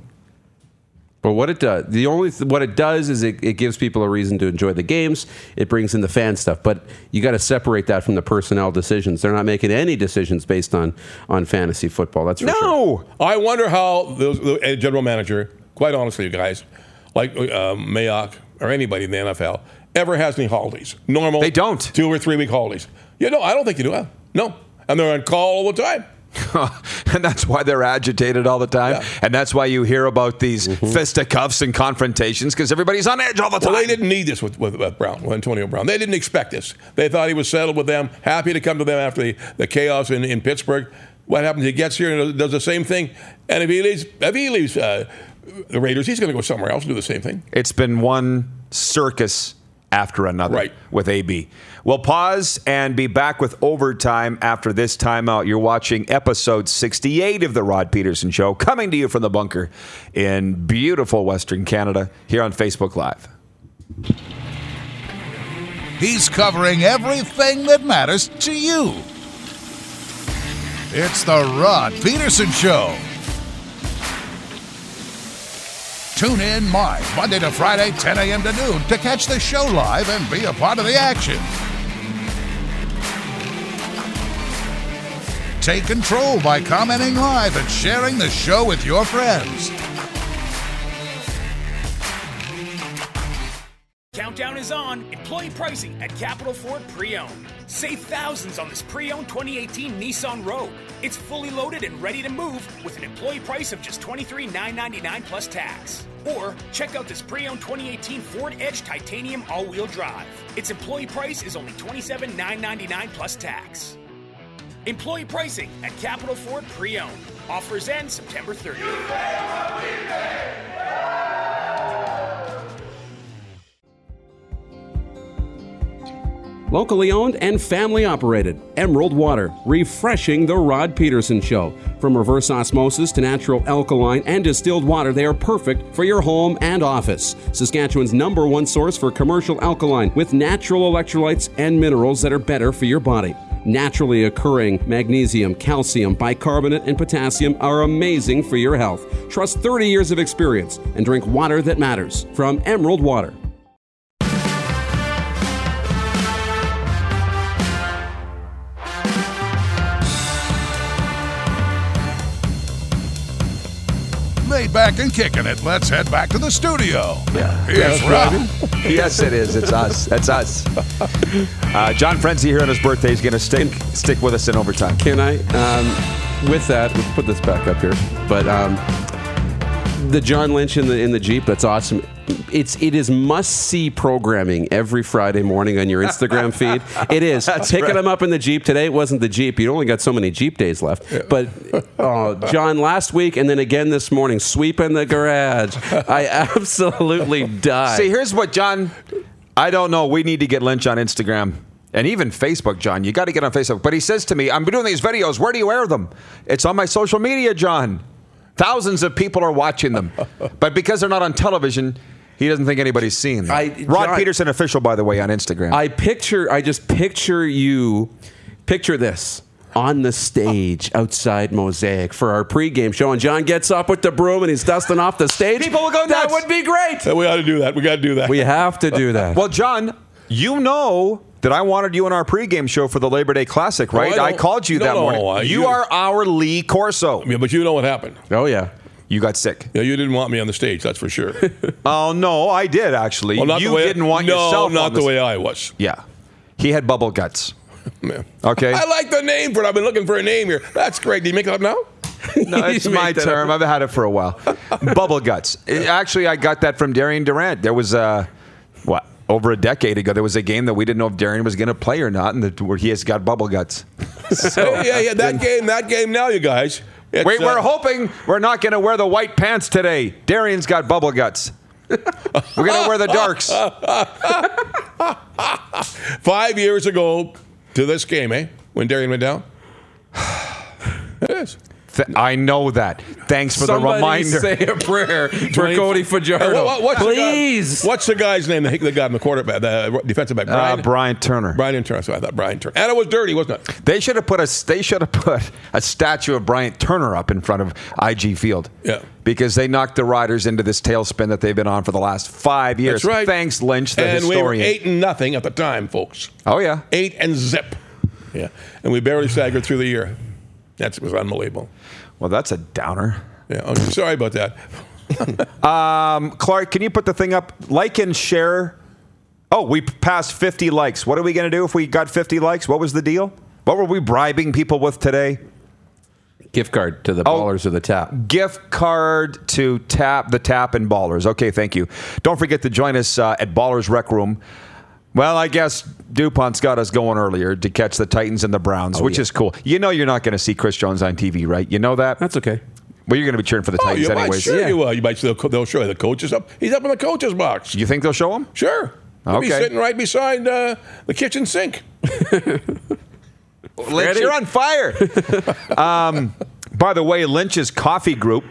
But what it does, the only th- what it does is it, it gives people a reason to enjoy the games. It brings in the fan stuff, but you got to separate that from the personnel decisions. They're not making any decisions based on on fantasy football. That's for sure. No. I wonder how those, the uh, general manager, quite honestly, you guys, like uh, Mayock or anybody in the N F L, ever has any holidays. Normal. They don't. Two or three week holidays. Yeah, no, I don't think you do. No. And they're on call all the time. And that's why they're agitated all the time. Yeah. And that's why you hear about these fisticuffs and confrontations because everybody's on edge all the time. Well, they didn't need this with, with, with Brown, with Antonio Brown. They didn't expect this. They thought he was settled with them, happy to come to them after the, the chaos in, in Pittsburgh. What happens? He gets here and does the same thing. And if he leaves, if he leaves uh, the Raiders, he's going to go somewhere else and do the same thing. It's been one circus after another Right. with A B. We'll pause and be back with overtime after this timeout. You're watching episode sixty-eight of The Rod Peterson Show, coming to you from the bunker in beautiful Western Canada here on Facebook Live. He's covering everything that matters to you. It's The Rod Peterson Show. Tune in live Monday to Friday, ten a.m. to noon, to catch the show live and be a part of the action. Take control by commenting live and sharing the show with your friends. Countdown is on. Employee pricing at Capital Ford Pre-Owned. Save thousands on this pre-owned twenty eighteen Nissan Rogue. It's fully loaded and ready to move with an employee price of just twenty-three thousand nine hundred ninety-nine dollars plus tax. Or check out this pre-owned twenty eighteen Ford Edge Titanium all-wheel drive. Its employee price is only twenty-seven thousand nine hundred ninety-nine dollars plus tax. Employee pricing at Capital Ford Pre-Owned. Offers end September thirtieth. Locally owned and family operated. Emerald Water, refreshing the Rod Peterson Show. From reverse osmosis to natural alkaline and distilled water, they are perfect for your home and office. Saskatchewan's number one source for commercial alkaline with natural electrolytes and minerals that are better for your body. Naturally occurring magnesium, calcium, bicarbonate, and potassium are amazing for your health. Trust thirty years of experience and drink water that matters from Emerald Water. Laid back and kicking it. Let's head back to the studio. Yeah. Here's Rob. Yes, it is. It's us. That's us. Uh, John Frenzy here on his birthday is going to stick stick with us in overtime. Can I? Um, with that, let's put this back up here. But um, the John Lynch in the in the Jeep, that's awesome. It's it is must see programming every Friday morning on your Instagram feed. It is picking right. them up in the Jeep today. It wasn't the Jeep. You only got so many Jeep days left. Yeah. But oh, John, last week and then again this morning, sweeping the garage. I absolutely died. See, here's what, John. I don't know. We need to get Lynch on Instagram. And even Facebook, John. You got to get on Facebook. But he says to me, I'm doing these videos. Where do you air them? It's on my social media, John. Thousands of people are watching them. But because they're not on television, he doesn't think anybody's seen them. I, Rod John, Peterson Official, by the way, on Instagram. I picture, I just picture you, picture this, on the stage outside Mosaic for our pregame show. And John gets up with the broom and he's dusting off the stage. People will go nuts. That would be great. We ought to do that. We got to do that. We have to do that. Well, John, you know that I wanted you on our pregame show for the Labor Day Classic, right? Oh, I I called you no, that no, morning. uh, you, you- are our Lee Corso. Yeah, but you know what happened. Oh, yeah. You got sick. Yeah, you didn't want me on the stage, that's for sure. Oh, no, I did, actually. Well, not you the way, didn't want no, yourself not on the this- way I was. Yeah. He had bubble guts. Man. Okay. I like the name for it. I've been looking for a name here. That's great. Do you make it up now? No, it's You my made that term. up. I've had it for a while. Bubble guts. It- actually, I got that from Darian Durant. There was a, what, over a decade ago, there was a game that we didn't know if Darian was going to play or not, and the, where he has got bubble guts. So, yeah, yeah, yeah. That game, that game now, you guys. It's, Wait, we're uh, hoping we're not going to wear the white pants today. Darian's got bubble guts. We're going to wear the darks. Five years ago to this game, eh? When Darian went down? It is. Th- I know that. Thanks for Somebody the reminder. say a prayer for Cody Fajardo. Hey, what- what's Please. The guy, what's the guy's name? The, the guy in the quarterback, the defensive back, Uh, Brian. Brian Turner. Brian Turner. So I thought Brian Turner, and it was dirty, wasn't it? They should have put a they should have put a statue of Bryant Turner up in front of I G Field. Yeah. Because they knocked the Riders into this tailspin that they've been on for the last five years. That's right. Thanks, Lynch, the and historian. we were eight and nothing at the time, folks. Oh yeah. Eight and zip. Yeah, and we barely staggered through the year. That was unbelievable. Well, that's a downer. Yeah, okay, sorry about that. Um, Clark, can you put the thing up? Like and share. Oh, we passed fifty likes. What are we going to do if we got fifty likes? What was the deal? What were we bribing people with today? Gift card to the Oh. Ballers or the Tap. Gift card to Tap, the Tap and Ballers. Okay, thank you. Don't forget to join us uh, at Ballers Rec Room. Well, I guess DuPont's got us going earlier to catch the Titans and the Browns, Oh, which yeah. is cool. You know you're not going to see Chris Jones on T V, right? You know that? That's okay. Well, you're going to be cheering for the Oh, Titans you might, anyways. sure Yeah. you will. You might see the co- they'll show you the coach is up. He's up in the coach's box. You think they'll show him? Sure. He'll be Okay. sitting right beside uh, the kitchen sink. Lynch, you're on fire. um, by the way, Lynch's coffee group,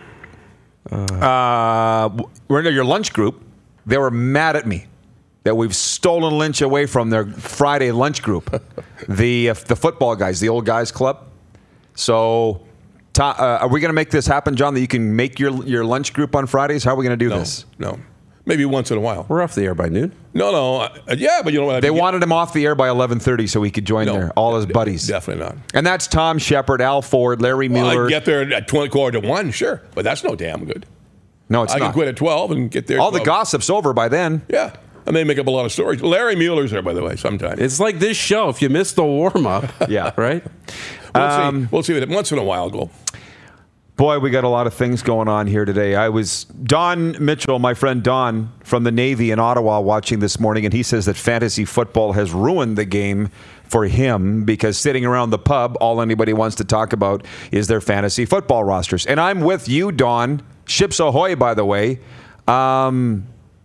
uh, we're in your lunch group. They were mad at me that we've stolen Lynch away from their Friday lunch group, the uh, the football guys, the old guys club. So, to, uh, are we going to make this happen, John? That you can make your your lunch group on Fridays? How are we going to do No, this? no. Maybe once in a while. We're off the air by noon. No, no. Uh, yeah, but you know what? They wanted him off the air by eleven thirty so he could join No, there, all his d- buddies. Definitely not. And that's Tom Shepard, Al Ford, Larry Well, Mueller. I get there at twenty quarter to one, sure, but that's no damn good. no, it's I not. can quit at twelve and get there. All the twelve. gossip's over by then. Yeah, I may make up a lot of stories. Larry Mueller's there, by the way, sometime. It's like this show. If you miss the warm up, Yeah. right? We'll um, see. We'll see. Once in a while, go. Boy, we got a lot of things going on here today. I was Don Mitchell, my friend Don from the Navy in Ottawa, watching this morning, and he says that fantasy football has ruined the game for him because sitting around the pub, all anybody wants to talk about is their fantasy football rosters. And I'm with you, Don. Ships ahoy, by the way. Um,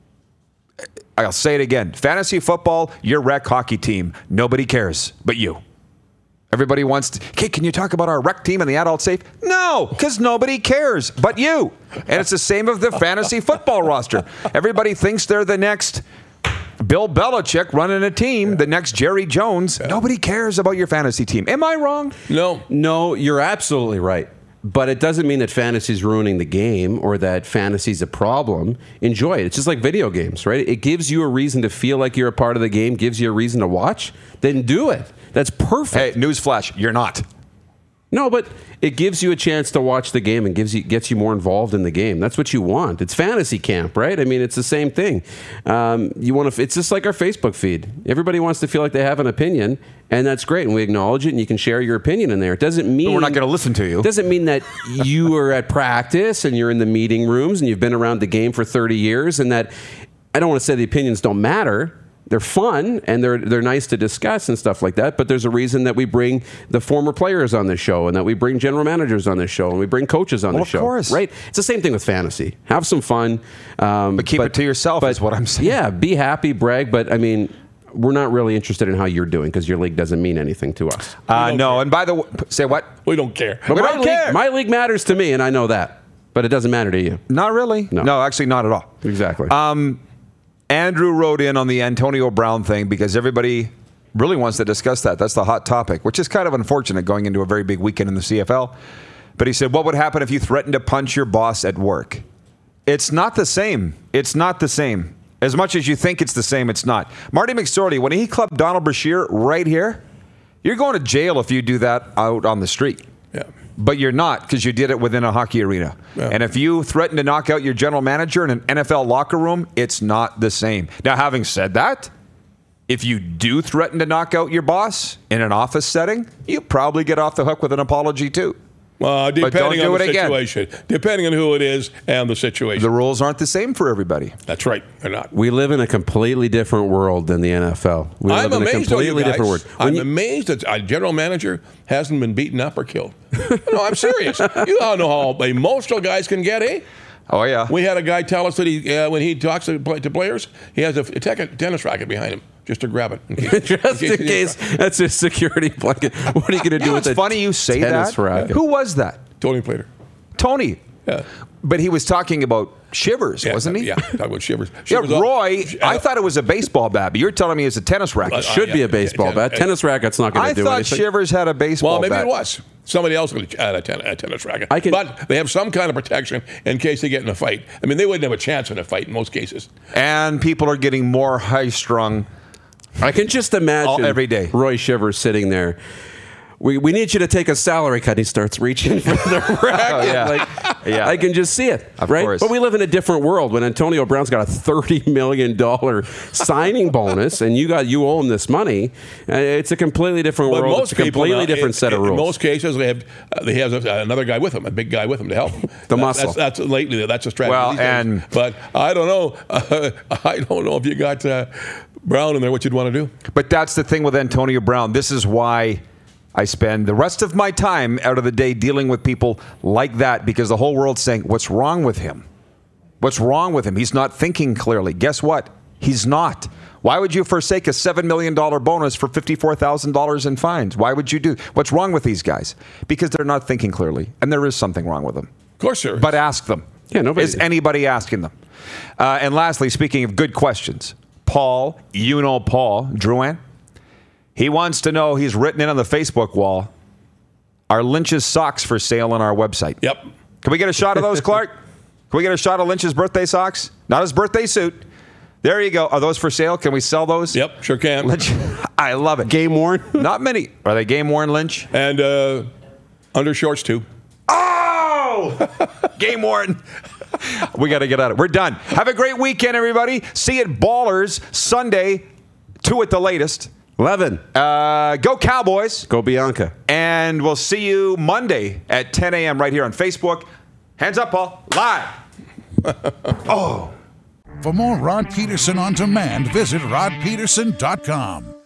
I'll say it again. Fantasy football, your rec hockey team. Nobody cares but you. Everybody wants to, okay, can you talk about our rec team and the adult safe? No, because nobody cares but you. And it's the same of the fantasy football roster. Everybody thinks they're the next Bill Belichick running a team, the next Jerry Jones. Nobody cares about your fantasy team. Am I wrong? No. No, you're absolutely right. But it doesn't mean that fantasy's ruining the game or that fantasy's a problem. Enjoy it. It's just like video games, right? It gives you a reason to feel like you're a part of the game, gives you a reason to watch. Then do it. That's perfect. Hey, newsflash, you're not. No, but it gives you a chance to watch the game and gives you gets you more involved in the game. That's what you want. It's fantasy camp, right? I mean, it's the same thing. Um, you want to. It's just like our Facebook feed. Everybody wants to feel like they have an opinion, and that's great. And we acknowledge it, and you can share your opinion in there. It doesn't mean But we're not going to listen to you. It doesn't mean that you are at practice and you're in the meeting rooms and you've been around the game for thirty years, and that I don't want to say the opinions don't matter. They're fun and they're they're nice to discuss and stuff like that. But there's a reason that we bring the former players on this show and that we bring general managers on this show and we bring coaches on Well, this of show. course. Right? It's the same thing with fantasy. Have some fun. Um, But keep it to yourself is what I'm saying. Yeah, be happy, brag. But I mean, we're not really interested in how you're doing because your league doesn't mean anything to us. Uh, no, and by the way, say what? We don't care. But We my don't league, care. my league matters to me, and I know that. But it doesn't matter to you. Not really. No. No, actually not at all. Exactly. Um, Andrew wrote in on the Antonio Brown thing because everybody really wants to discuss that. That's the hot topic, which is kind of unfortunate going into a very big weekend in the C F L. But he said, what would happen if you threatened to punch your boss at work? It's not the same. It's not the same. As much as you think it's the same, it's not. Marty McSorley, when he clubbed Donald Brashear right here, you're going to jail if you do that out on the street. Yeah. But you're not because you did it within a hockey arena. Yeah. And if you threaten to knock out your general manager in an N F L locker room, it's not the same. Now, having said that, if you do threaten to knock out your boss in an office setting, you probably get off the hook with an apology too. Well, don't depending do on the it again. situation. Depending on who it is and the situation. The rules aren't the same for everybody. That's right. They're not. We live in a completely different world than the N F L. We I'm live in a amazed on you completely guys. different world. When I'm you- amazed that a general manager hasn't been beaten up or killed. No, I'm serious. You all know how emotional guys can get, eh? Oh, yeah. We had a guy tell us that he, uh, when he talks to, play, to players, he has a, a tec- tennis racket behind him just to grab it. In case, Just in case that's a security blanket. What are you going to You do know, with it's a funny you say tennis that. racket? Who was that? Tony Plater. Tony. Yeah. But he was talking about Shivers, Yeah, wasn't he? Yeah, talking about Shivers. Yeah, Shivers all- Roy, uh, I thought it was a baseball bat, but you're telling me it's a tennis racket. Uh, It should yeah, be yeah, a baseball yeah, bat. yeah. Tennis racket's not going I to do thought anything. Shivers had a baseball Well, maybe bat. it was. Somebody else would had a, ten, a tennis racket. I can- but they have some kind of protection in case they get in a fight. I mean, they wouldn't have a chance in a fight in most cases. And people are getting more high-strung. I can just imagine All- every day. Roy Shivers sitting there. We, we need you to take a salary cut. He starts reaching for the racket. Oh, yeah. Like, Yeah. I can just see it. Of right? course. But we live in a different world when Antonio Brown's got a thirty million dollars signing bonus and you got you owe him this money. Uh, it's a completely different But world. most It's a people completely now, different in, set of in rules. most cases, they have uh, they have a, another guy with them, a big guy with them to help. The That- muscle. That's, that's lately. That's a strategy. Well, these days. and- but I don't know. Uh, I don't know if you got uh, Brown in there, what you'd want to do. But that's the thing with Antonio Brown. This is why I spend the rest of my time out of the day dealing with people like that because the whole world's saying, what's wrong with him? What's wrong with him? He's not thinking clearly. Guess what? He's not. Why would you forsake a seven million dollars bonus for fifty-four thousand dollars in fines? Why would you do? What's wrong with these guys? Because they're not thinking clearly, and there is something wrong with them. Of course there is. But ask them. Yeah, nobody. Is anybody asking them? Uh, and lastly, speaking of good questions, Paul, you know Paul Drouin, he wants to know, he's written in on the Facebook wall, are Lynch's socks for sale on our website? Yep. Can we get a shot of those, Clark? Can we get a shot of Lynch's birthday socks? Not his birthday suit. There you go. Are those for sale? Can we sell those? Yep, sure can. Lynch, I love it. Game worn? Not many. Are they game worn, Lynch? And uh, undershorts, too. Oh! Game worn. We got to get at it. We're done. Have a great weekend, everybody. See you at Ballers Sunday, two at the latest. eleven. Uh, go Cowboys. Go Bianca. And we'll see you Monday at ten a.m. right here on Facebook. Hands up, Paul. Live. Oh. For more Rod Peterson on demand, visit rod peterson dot com.